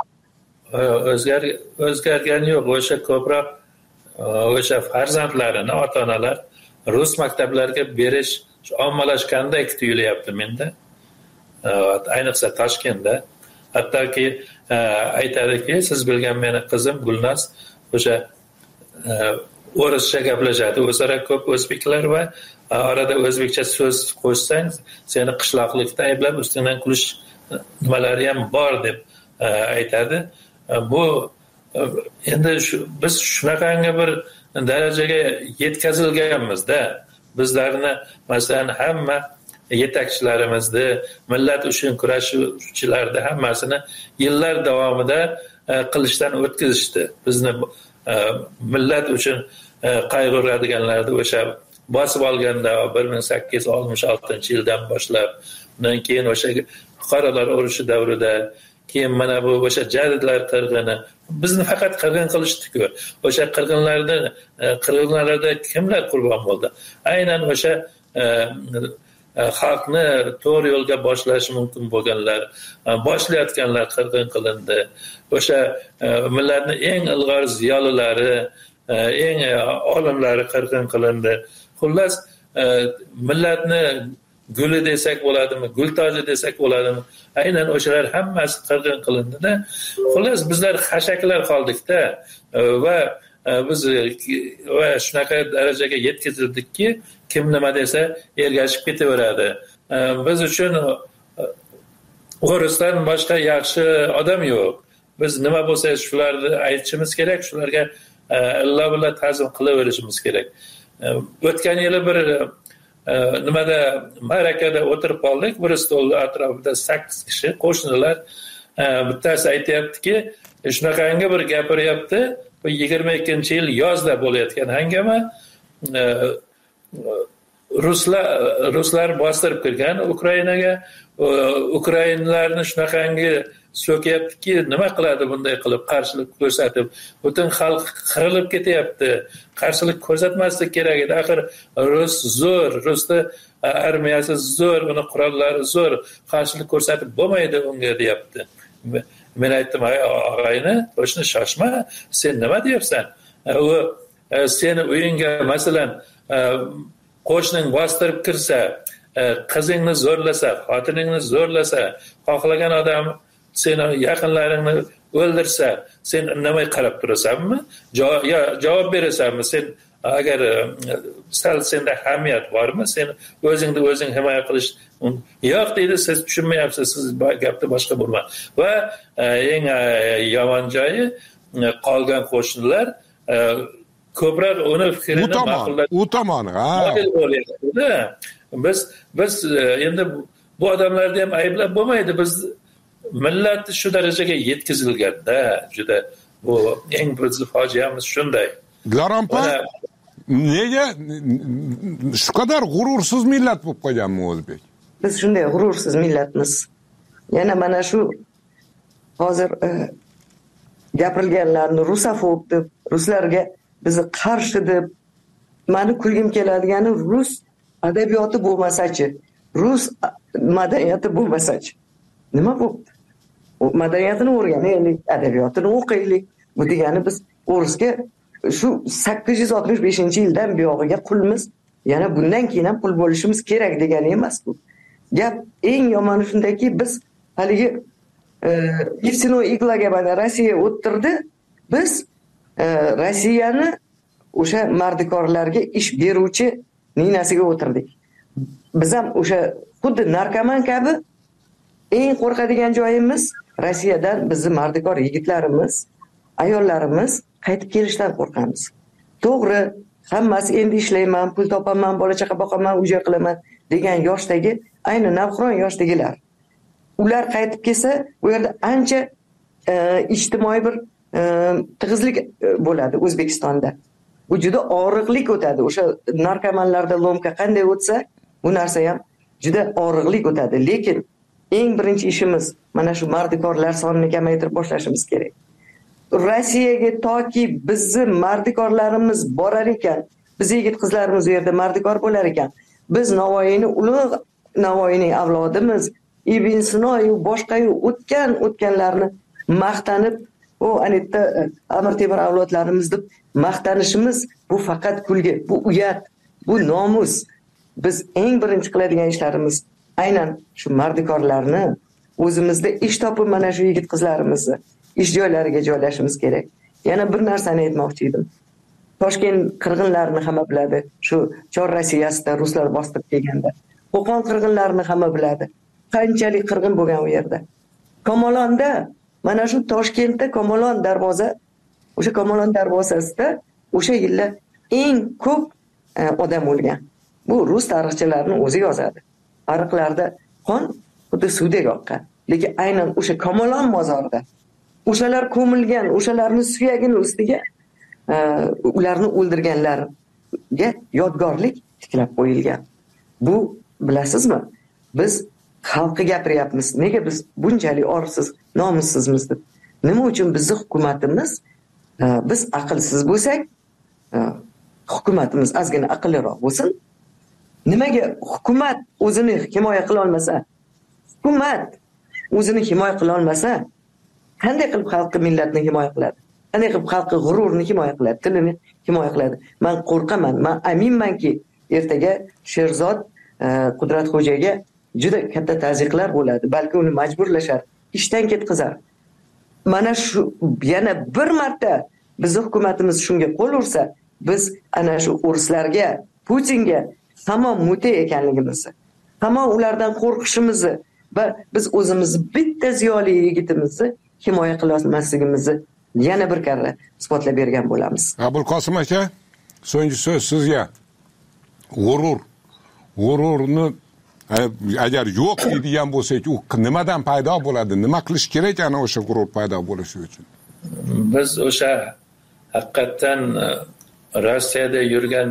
E: O'zgargani yo'q. O'sha ko'proq o'sha farzandlarini ota-onalar rus maktablariga berish ommalashgandek tuyulyapti menda. Ayniqsa Toshkentda. Hattoki aytadiki, siz bilgan meni qizim Gulnaz o'sha o'rischa gaplashadi. O'zaro ko'p o'zbeklar va orada o'zbekcha so'z qo'shsang, seni qishloqlikda ayblab ustidan kulish nimalari ham bor deb aytadi. Bu endi biz shunaqangi bir darajaga yetkazilganmizda, bizlarni masalan hamma yetakchilarimizni, millat uchun kurashuvchilarni hammasini yillar davomida qilishdan o'tkazishdi. Bizni millat uchun qayg'uradiganlarni o'sha bosib olganda 1866-yildan boshlab, undan keyin o'sha fuqarolar urushi davrida, keyin mana bu o'sha jadidlar qirg'ini, bizni faqat qirg'in qilishdi-ku. O'sha qirg'inlarda kimlar qurbon bo'ldi? Aynan o'sha xalqni to'g'ri yo'lga boshlashi mumkin bo'lganlar, boshlayotganlar qirg'in qilindi. O'sha millatni eng ilg'or ziyolilari, eng olimlari qirg'in qilindi. Xullas, millatni guli desak bo'ladimi, gultoji desak bo'ladimi? Aynan o'shalar hammasi qirg'in qilindi-da. Xullas, bizlar xashaklar qoldikda va biz va shunaqa darajaga yetkazildikki, kim nima desa ergashib ketaveradi. Biz uchun o'risdan boshqa yaxshi odam yo'q. Biz nima bo'lsa shularni aytishimiz kerak, shularga illo billah ta'zim qilaverishimiz kerak. O'tgan yili bir nimada ma'rakada o'tirib qoldik, bir stol atrofida 8 kishi qo'shnilar. Bittasi aytayaptiki, shunaqangi bir gapiryapti. 22-yil yozda bo'layotgan hangama ruslar bostirib kirgan Ukrainaga. Ukrainlarni shunaqangi so'kyaptiki, nima qiladi bunday qilib qarshilik ko'rsatib? Butun xalq qirilib ketyapti. Qarshilik ko'rsatmaslik kerak edi. Axir rus zo'r, rusni armiyasi zo'r, uni qurollari zo'r, qarshilik ko'rsatib bo'lmaydi unga deyapti. Men aytdim, og'ayni, o'shni shoshma, sen nima deyapsan? U seni uyingga masalan qo'shning bostirib kirsa, qizingni zo'rlasa, xotiningni zo'rlasa, xohlagan odam seni yaqinlaringni o'ldirsa, sen indamay qarab turasanmi? Javob berasanmi? Sen agar sal senda hamiyat bormi, sen o'zingni o'zing himoya qilish yo'q deydi, siz tushunmayapsiz, siz gapni boshqa bo'lma. Va eng yomon joyi qolgan qo'shnilar ko'proq uni fikrini ma'qullab
C: u tomoni,
E: biz endi bu odamlarni ham ayblab bo'lmaydi. Biz millatni shu darajaga yetkazilganda, juda bu eng bizning fojiamiz shunday.
C: Dilorampa, nega shu qadar g'urursiz millat bo'lib qolganmi o'zbek?
D: Biz shunday g'urursiz millatmiz. Yana mana shu hozir gapirilganlarni rusofob deb, ruslarga bizni qarshi deb, meni kulgim keladigani rus adabiyoti bo'lmasa-chi, rus madaniyati bo'lmasa-chi. Nima bo'pti? Madaniyatini o'rganaylik, adabiyotini o'qiylik. Bu degani biz o'risga shu 865-yildan buyog'iga qulmiz. Yana bundan keyin ham qul bo'lishimiz kerak degani emas bu. Gap eng yomoni shundaki, biz haligi Yevsinoy Iglaga mana Rossiya o'ttirdi. Biz Rossiyani o'sha mardikorlarga ish beruvchi ninasiga o'tirdik. Biz ham o'sha xuddi narkoman kabi eng qo'rqadigan joyimiz Rossiyadan bizni mardikor yigitlarimiz, ayollarimiz qaytib kelishdan qo'rqamiz. To'g'ri, hammasi endi ishlayman, pul topaman, bola chaqa boqaman, uy-joy qilaman degan yoshdagi, ayni navqiron yoshdagilar. Ular qaytib kelsa, u yerda ancha ijtimoiy bir tig'izlik bo'ladi O'zbekistonda. Bu juda og'riqlik o'tadi. O'sha narkomanlarda lomka qanday o'tsa, bu narsa ham juda og'riqlik o'tadi. Lekin eng birinchi ishimiz mana shu mardikorlar sonini kamaytirib boshlashimiz kerak. Rossiyaga toki bizni mardikorlarimiz borar ekan, biz yigit qizlarimiz u yerda mardikor bo'lar ekan, biz Navoiyni ulug' Navoiyning avlodimiz, Ibn Sinoyu boshqayu o'tganlarni maqtanib, u anita Amir Temur avlodlarimiz deb maqtanishimiz bu faqat kulgi, bu uyat, bu nomus. Biz eng birinchi qiladigan ishlarimiz aynan shu mardikorlarni o'zimizda ish topib mana shu yigit qizlarimizni ish joylariga joylashimiz kerak. Yana bir narsani aytmoqchi edim. Toshkent qirg'inlarini hamma biladi. Shu Chor Rossiyasida ruslar bostirib kelganda. Qo'qon qirg'inlarini hamma biladi. Qanchalik qirg'in bo'lgan u yerda. Komolonda, mana shu Toshkentda Komolon darvoza, o'sha Komolon darvozasida o'sha yillar eng ko'p odam o'lgan. Bu rus tarixchilarining o'zi yozadi. Ariqlarda qon xuddi suvdek oqqan. Lekin aynan o'sha Komolon mozorida o'shalar ko'milgan, o'shalarning suyagini ustiga ularni o'ldirganlarga yodgorlik tiklab qo'yilgan. Bu bilasizmi? Biz xalqqa gapiryapmiz. Nega biz bunchalik orsiz, nomussizmiz deb? Nima uchun bizning hukumatimiz biz aqlsiz bo'lsak, hukumatimiz ozgina aqlliroq bo'lsin? Nimaga hukumat o'zini himoya qila olmasa? Hukumat o'zini himoya qila olmasa, qanday qilib xalqni, millatni himoya qiladi? Qanday qilib xalqni g'ururini himoya qiladi, tilini himoya qiladi? Men qo'rqaman, men aminmanki, ertaga Sherzod Qudratxo'jaga juda katta ta'ziqlar bo'ladi, balki uni majburlashar, ishdan ketkazar. Mana shu yana bir marta bizning hukumatimiz shunga qo'l ursa, biz ana shu o'rislarga, Putinga hamon mute ekanligimizni, hamon ulardan qo'rqishimizni va biz o'zimizni bitta ziyoli yigitimizni himoya qila olmasligimizni yana bir karra isbotlab bergan bo'lamiz.
C: Abulqosim aka, so'nggi so'z sizga. G'ururni agar yo'q deydigan bo'lsak, u nimadan paydo bo'ladi? Nima qilish kerak ana o'sha g'urur paydo bo'lishi uchun?
E: Biz o'sha haqiqatan Rossiyada yurgan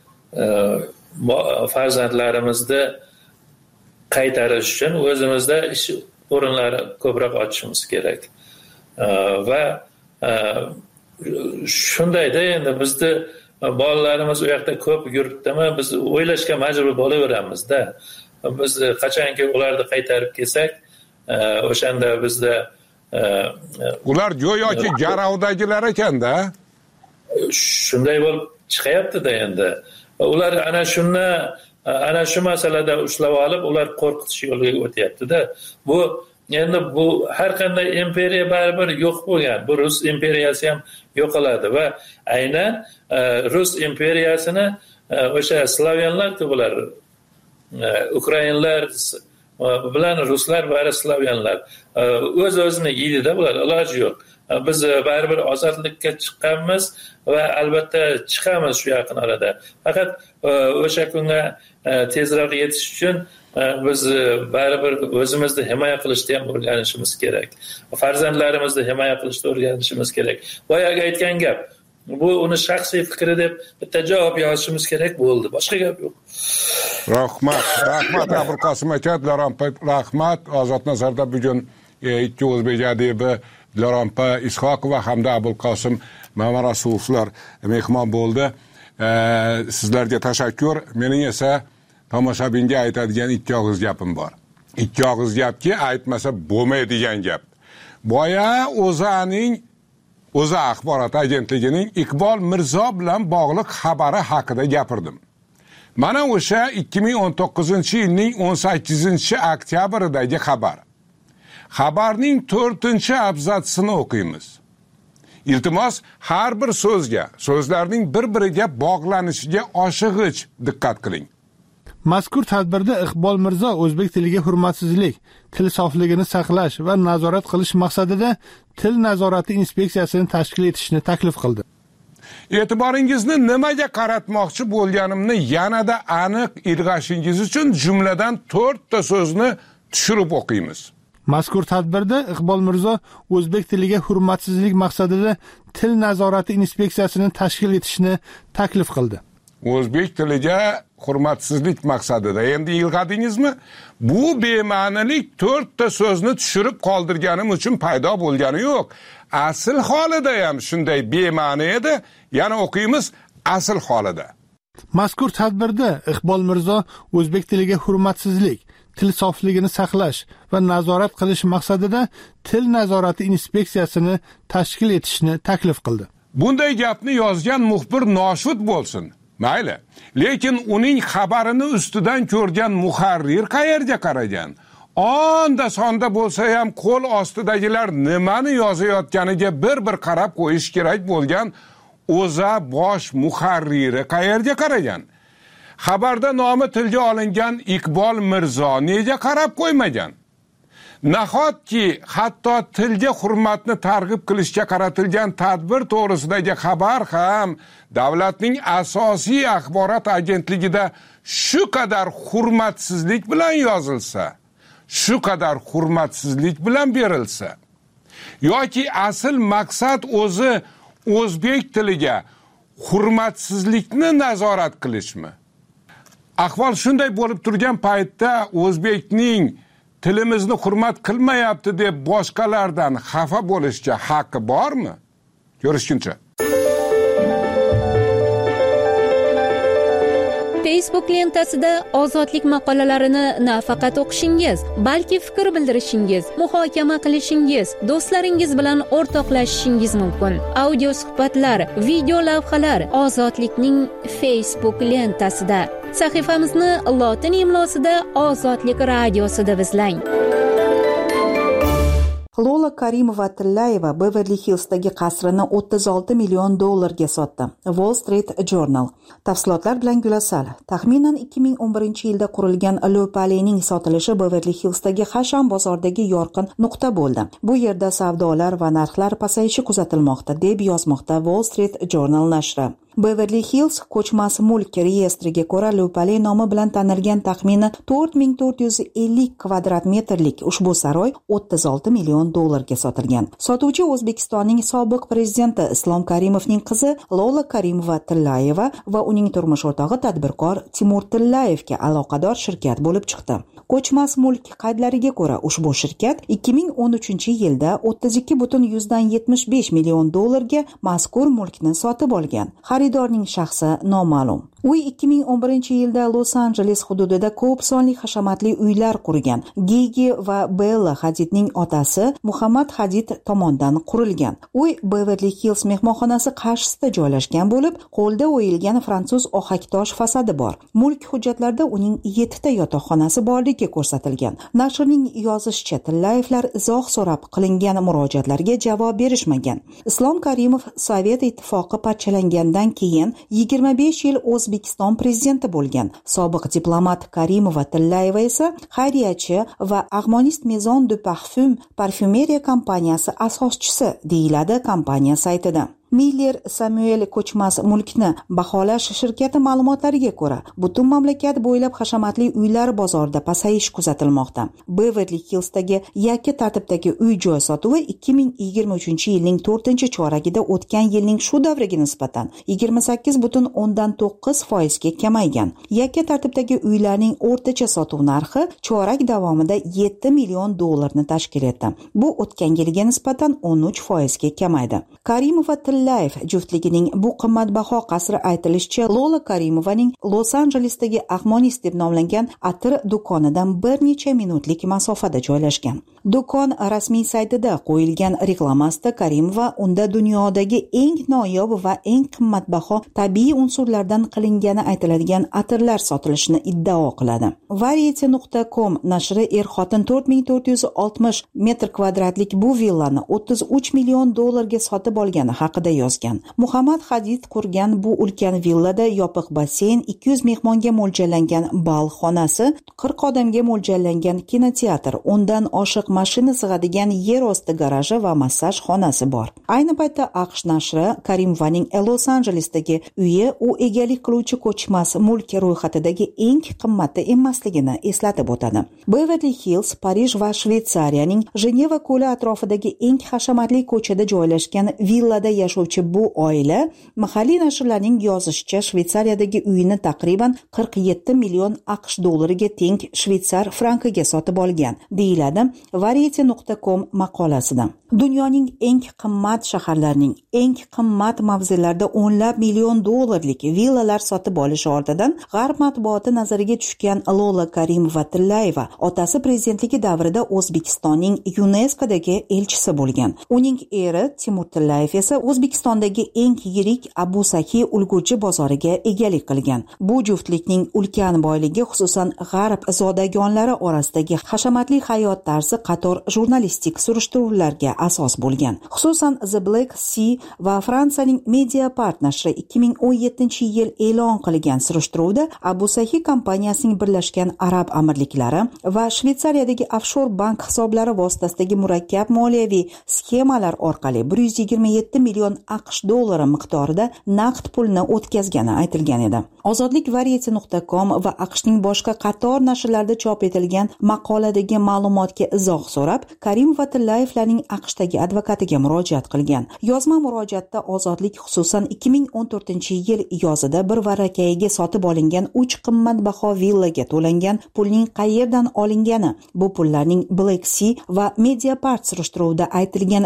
E: farzandlarimizni qaytarish uchun o'zimizda ish o'rinlari ko'proq ochishimiz kerak. Va shundayda endi bizni bolalarimiz u yoqda ko'p yuribdimi, biz o'ylashga majbur bo'laveramizda. Biz qachonki ularni qaytarib kelsak, o'shanda bizda
C: ular go'yoki Garovdagilar ekanda.
E: Shunday bo'lib chiqyapti-da endi. Ular ana shu masalada ushlab olib, ular qo'rqitish yo'liga o'tyapti-da. Endi bu har qanday imperiya baribir yo'q bo'lgan. Bu Rus imperiyasi ham yo'qoladi va aynan Rus imperiyasini o'sha slavyanlar-ku bular. Ukrainlar bilan ruslar bari slavyanlar. O'z-o'zini yeydi-da bular, iloji yo'q. Biz baribir ozodlikka chiqqanmiz va albatta chiqamiz shu yaqin orada. Faqat o'sha kunga tezroq yetish uchun biz baribir o'zimizni himoya qilishni ham o'rganishimiz kerak. Farzandlarimizni himoya qilishni o'rganishimiz kerak. Boyaga aytgan gap. Bu uni shaxsiy fikri deb bitta javob yozishimiz kerak bo'ldi. Boshqa gap yo'q.
C: Rahmat Abulqosim aka, rahmat. Ozod nazarda bugun ikki o'zbek adibi Dilorampa Ishoqova hamda Abulqosim Mamarasulovlar mehmon bo'ldi. Sizlarga tashakkur. Mening esa tomoshabinga aytadigan ikki og'iz gapim bor. Ikki og'iz gapki, aytmasa bo'lmaydigan gap. Boya o'zi axborot agentligining Iqbol Mirzo bilan bog'liq xabari haqida gapirdim. Mana o'sha 2019-yilning 18-oktябр'dagi xabar. Xabarning 4-abzatsini o'qiymiz. Iltimos, har bir so'zlarning bir-biriga bog'lanishiga oshig'ich diqqat qiling.
B: Mazkur tadbirda Iqbol Mirzo o'zbek tiliga hurmatsizlik, til sofligini saqlash va nazorat qilish maqsadida til nazorati inspeksiyasini tashkil etishni taklif qildi.
C: E'tiboringizni nimaga qaratmoqchi bo'lganimni yanada aniq ilg'ashingiz uchun jumladan 4 ta so'zni tushirib o'qiymiz.
B: Mazkur tadbirda Iqbol Mirzo o'zbek tiliga hurmatsizlik maqsadida til nazorati inspeksiyasini tashkil etishni taklif qildi.
C: O'zbek tiliga hurmatsizlik maqsadida. Endi ilg'adingizmi? Bu bema'nilik 4 ta so'zni tushirib qoldirganim uchun paydo bo'lgani yo'q. Asl holida ham shunday bema'ni edi. Yana o'qiymiz asl holida.
B: Mazkur tadbirda Iqbol Mirzo o'zbek tiliga hurmatsizlik, til sofligini saqlash va nazorat qilish maqsadida til nazorati inspeksiyasini tashkil etishni taklif qildi.
C: Bunday gapni yozgan muxbir noshud bo'lsin. Mayli, lekin uning xabarini ustidan ko'rgan muharrir qayerga qaragan? Onda sonda bo'lsa ham qo'l ostidagilar nimani yozayotganiga bir qarab qo'yish kerak bo'lgan O'zA bosh muharriri qayerga qaragan? Xabarda nomi tilga olingan Iqbol Mirzo nega qarab qo'ymagan? Nahotki hatto tilga hurmatni targ'ib qilishga qaratilgan tadbir to'g'risidagi xabar ham davlatning asosiy axborot agentligida shu qadar hurmatsizlik bilan yozilsa, shu qadar hurmatsizlik bilan berilsa, yoki asl maqsad o'zi o'zbek tiliga hurmatsizlikni nazorat qilishmi? Ahvol shunday bo'lib turgan paytda o'zbekning tilimizni hurmat qilmayapti deb boshqalardan xafa bo'lishga haqqi bormi? Ko'rishguncha.
M: Facebook lentasida ozodlik maqolalarini nafaqat o'qishingiz, balki fikr bildirishingiz, muhokama qilishingiz, do'stlaringiz bilan o'rtoqlashishingiz mumkin. Audio suhbatlar, video lavhalar ozodlikning Facebook lentasida. Sahifamizni lotin imlosida Ozodlik radiosida izlang.
N: Lola Karimova-Tillayeva Beverli-Hillsdagi qasrini $36 million sotdi. Wall Street Journal. Tafsilotlar bilan Gulasal. Taxminan 2011-yilda qurilgan Le Palais sotilishi Beverli-Hillsdagi Hasham bozordagi yorqin nuqta bo'ldi. Bu yerda savdolar va narxlar pasayishi kuzatilmoqda, deb yozmoqda Wall Street Journal nashri. Beverly Hills ko'chmas mulk reyestriga ko'ra Le Palais nomi bilan tanilgan taxminan 4450 kvadrat metrlik ushbu saroy $36 million sotilgan. Sotuvchi O'zbekistonning sobiq prezidenti Islom Karimovning qizi Lola Karimova-Tillayeva va uning turmush o'rtog'i tadbirkor Timur Tillayevga aloqador shirkat bo'lib chiqdi. Ko'chmas mulk qaydlariga ko'ra ushbu shirkat 2013-yilda $32,75 million mazkur mulkni sotib olgan. Xaridorning shaxsi noma'lum. Uy 2011-yilda Los-Anjeles hududida ko'p sonli hashamatli uylar qurgan Gigi va Bella Hadidning otasi Muhammad Hadid tomonidan qurilgan. Uy Beverly Hills mehmonxonasi qarshisida joylashgan bo'lib, qo'lda o'yilgan fransuz ohaktosh fasadi bor. Mulk hujjatlarida uning 7 ta yotoqxonasi borligi ko'rsatilgan. Nashrning yozishicha, Tillayevlar izoh so'rab qilingan murojaatlarga javob berishmagan. Islom Karimov Sovet ittifoqi parchalangandan keyin 25 yil O'zbekiston prezidenti bo'lgan. Sobiq diplomat Karimova-Tillayeva esa xayriyachi va Agmonist Maison de Parfum parfyumeriya kompaniyasi asoschisi deyiladi kompaniya saytida. Miller Samuel ko'chmas mulkni baholash shirkati ma'lumotlariga ko'ra, butun mamlakat bo'ylab hashamatli uylar bozorida pasayish kuzatilmoqda. Beverly Hillsdagi yakka tartibdagi uy-joy sotuvi 2023-yilning 4-choragida o'tgan yilning shu davriga nisbatan 28,9% ga kamaygan. Yakka tartibdagi uylarning o'rtacha sotuv narxi chorak davomida $7 million tashkil etdi. Bu o'tgan yilga nisbatan 13% ga kamaydi. Karimova Tillayev juftligining bu qimmatbaho qasri aytilishicha Lola Karimovaning Los-Anjelesdagi Agmonist deb nomlangan atir do'konidan bir necha minutlik masofada joylashgan. Do'kon rasmiy saytida qo'yilgan reklamasida Karimova unda dunyodagi eng noyob va eng qimmatbaho tabiiy unsurlardan qilingani aytiladigan atirlar sotilishini iddao qiladi. Variety.com nashri er-xotin 4460 metr kvadratlik bu villani $33 million ga sotib olgani haqida yozgan. Muhammad Hadid qurgan bu ulkan villada yopiq basseyn, 200 mehmonga mo'ljallangan bal xonasi, 40 odamga mo'ljallangan kinoteatr, undan oshiq mashina sig'adigan yer osti garaji va massaj xonasi bor. Ayni paytda AQSh nashri Karimovaning Los-Anjelesdagi uyi u egalik qiluvchi ko'chmas mulk ro'yxatidagi eng qimmati emasligini eslatib o'tadi. Beverly Hills, Parij va Shveysariyaning Jeneva ko'li atrofidagi eng hashamatli ko'chada joylashgan villada yashovchi bu oila mahalliy nashrlarning yozishicha Shveysariyadagi uyini taqriban 47 million AQSh dollariga teng shvetsar frankiga sotib olgan, deyiladi Variety.com maqolasida. Dunyoning eng qimmat shaharlarining eng qimmat mavzelarida o'nlab million dollarlik villalar sotib olish ortidan g'arb matbuoti nazariga tushgan Lola Karimova-Tillayeva otasi prezidentligi davrida O'zbekistonning UNESCOdagi elchisi bo'lgan. Uning eri Timur Tillayev esa O'zbekistondagi eng yirik Abu Saki ulgurji bozoriga egalik qilgan. Bu juftlikning ulkan boyligi, xususan g'arb zodagonlari orasidagi hashamatli hayot tarzi qator jurnalistik surishtiruvlarga asos bo'lgan. Xususan The Black Sea va Fransiyaning Mediapart nashri 2017-yil e'lon qilgan surishtiruvda Abu Saki kompaniyasining Birlashgan Arab Amirliklari va Shvetsariyadagi offshor bank hisoblari vositasidagi murakkab moliyaviy sxemalar orqali 127 million AQSh dollari miqdorida naqd pulni o'tkazgani aytilgan edi. Ozodlik Variety.com va AQShning boshqa qator nashrlarda chop etilgan maqoladagi ma'lumotga izoh so'rab, Karimov va Tillayevlarning AQShdagi advokatiga murojaat qilgan. Yozma murojaatda Ozodlik xususan 2014-yil yozida bir varakayiga sotib olingan 3 qimmatbaho villaga to'langan pulning qayerdan olingani, bu pullarning Black Sea va Mediapart surishtiruvida aytilgan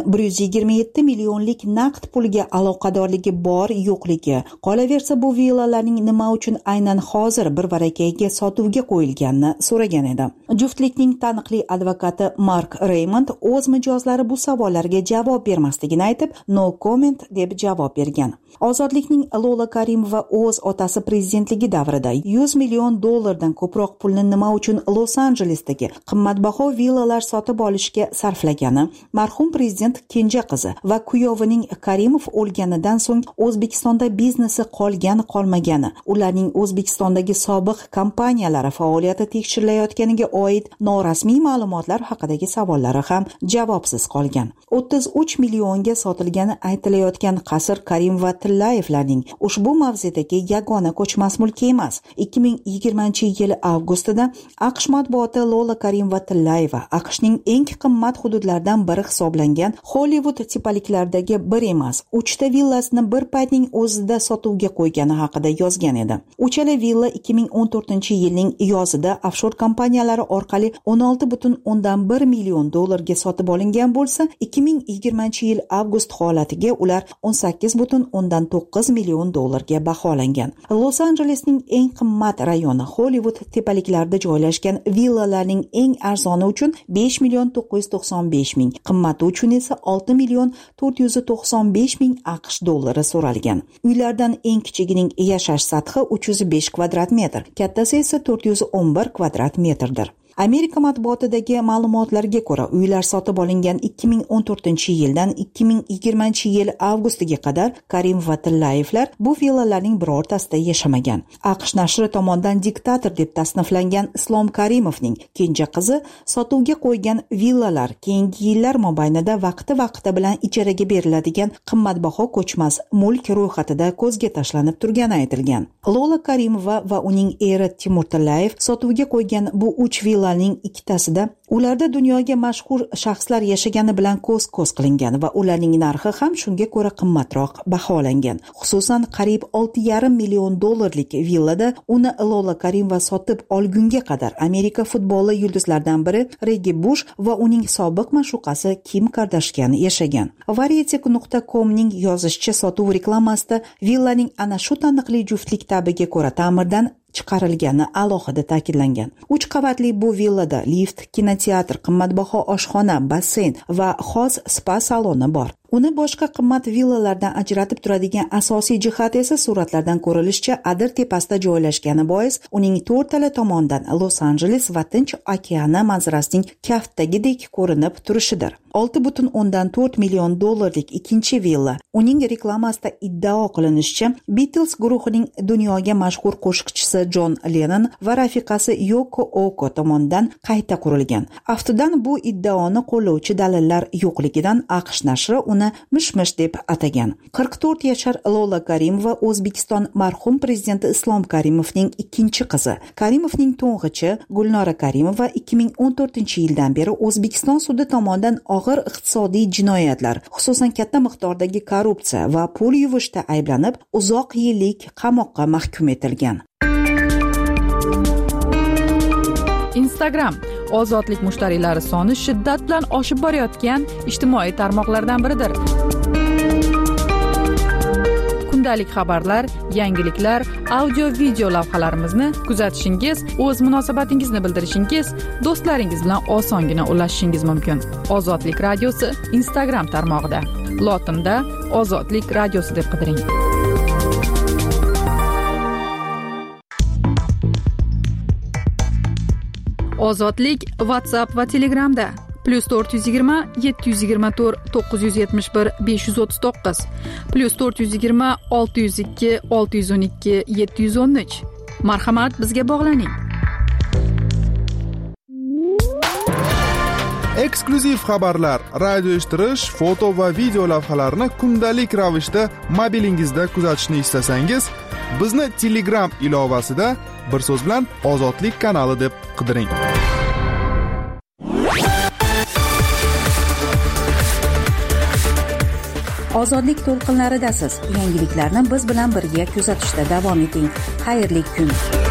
N: 127 millionlik naqd pulga aloqadorligi bor yo'qligi, qolaversa bu villalarning nima uchun aynan hozir bir varakayga sotuvga qo'yilganini so'ragan edi. Juftlikning taniqli advokati Mark Raymond o'z mijozlari bu savollarga javob bermasligini aytib, no comment deb javob bergan. Ozodlikning Lola Karimova o'z otasi prezidentligi davrida 100 million dollardan ko'proq pulni nima uchun Los-Anjelesdagi qimmatbaho villalar sotib olishga sarflagani, marhum prezident kenja qizi va kuyovining Karimov o'lganidan so'ng O'zbekistonda biznesi qolgan-qolmagani, ularning O'zbekistondagi sobiq kompaniyalari faoliyati tekshirilayotganiga oid norasmiy ma'lumotlar haqidagi savollari ham javobsiz qolgan. 33 millionga sotilgani aytilayotgan qasr Karimov va Tillayevlarning ushbu mavzedagi yagona ko'chmas mulki emas. 2020-yil avgustida AQSh matbuoti Lola Karimova Tillayeva AQShning eng qimmat hududlaridan biri hisoblangan Hollywood tepaliklardagi bir emas, 3 ta villasini bir paytning o'zida sotuvga qo'ygani haqida yozgan edi. Uchala villa 2014-yilning yozida offshore kompaniyalari orqali 16,1 million dollarga sotib olingan bo'lsa, 2020-yil avgust holatiga ular 18,9 million dollarga baholangan. Los-Anjelesning eng qimmat rayoni Hollywood tepaliklarida joylashgan villalarning eng arzoni uchun 5 million 995 ming, qimmati uchun esa 6 million 495 ming AQSh dollari so'ralgan. Uylardan eng kichigining yashash sathi 305 kvadrat metr, kattasi esa 411 kvadrat metrdir. Amerika matbuotidagi ma'lumotlarga ko'ra, uylar sotib olingan 2014-yildan 2020-yil avgustiga qadar Karimov va Tillayevlar bu villalarning birortasida yashamagan. AQSh nashri tomonidan diktator deb tasniflangan Islom Karimovning kenja qizi sotuvga qo'ygan villalar keyingi yillar mobaynida vaqti bilan ijaraga beriladigan qimmatbaho ko'chmas mulk ro'yxatida ko'zga tashlanib turgani aytilgan. Lola Karimova va uning eri Timur Tillayev sotuvga qo'ygan bu 3 villa ning ikkitasida ularda dunyoga mashhur shaxslar yashagani bilan ko'z qilingan va ularning narxi ham shunga ko'ra qimmatroq baholangan. Xususan, qariyb 6,5 million dollarlik villada uni Lola Karimova sotib olgunga qadar Amerika futboli yulduzlaridan biri Reggie Bush va uning sobiq ma'shuqasi Kim Kardashyan yashagan. Variety.com'ning yozishicha, sotuv reklamasida villaning ana shu taniqli juftlik tabiga ko'ra ta'mirdan chiqarilgani alohida ta'kidlangan. 3 qavatli bu villada lift, kinoteatr, qimmatbaho oshxona, basseyn va xos spa saloni bor. Uni boshqa qimmat villalardan ajratib turadigan asosiy jihat esa suratlardan ko'rilishicha Adir tepasida joylashgani bois uning 4 tala tomondan Los-Anjeles va Tinch okeani manzarasining kaftdagidek ko'rinib turishidir. 6,4 million dollarlik ikkinchi villa uning reklamasida iddao qilinishicha Beatles guruhining dunyoga mashhur qo'shiqchisi John Lennon va rafiqasi Yoko Ono tomonidan qayta qurilgan. Aftidan bu iddaoni qo'llovchi dalillar yo'qligidan AQSh nashri mish-mish deb atagan. 44 yashar Lola Karimova O'zbekiston marhum prezidenti Islom Karimovning ikkinchi qizi. Karimovning to'ng'ichi Gulnora Karimova 2014-yildan beri O'zbekiston sudi tomonidan og'ir iqtisodiy jinoyatlar, xususan katta miqdordagi korrupsiya va pul yuvishda ayblanib, uzoq yillik qamoqqa mahkum etilgan.
A: Instagram ozodlik mushtariylari soni shiddat bilan oshib borayotgan ijtimoiy tarmoqlardan biridir. Kundalik xabarlar, yangiliklar, audio-video lavhalarimizni kuzatishingiz, o'z munosabatingizni bildirishingiz, do'stlaringiz bilan osongina ulashishingiz mumkin. Ozodlik radiosi Instagram tarmog'ida. lotinda ozodlik radiosi deb qidiring. Ozodlik WhatsApp va Telegramda +420 724 971 539 +420 602 612 713. Marhamat, bizga bog'laning.
O: Eksklyuziv xabarlar, radio eshittirish, foto va video lavhalarni kundalik ravishda mobilingizda kuzatishni istasangiz, bizni Telegram ilovasida bir so'z bilan Ozodlik kanali deb qidiring.
N: Ozodlik to'lqinlaridasiz. Yangiliklarni biz bilan birga kuzatishda davom eting. Xayrli kun.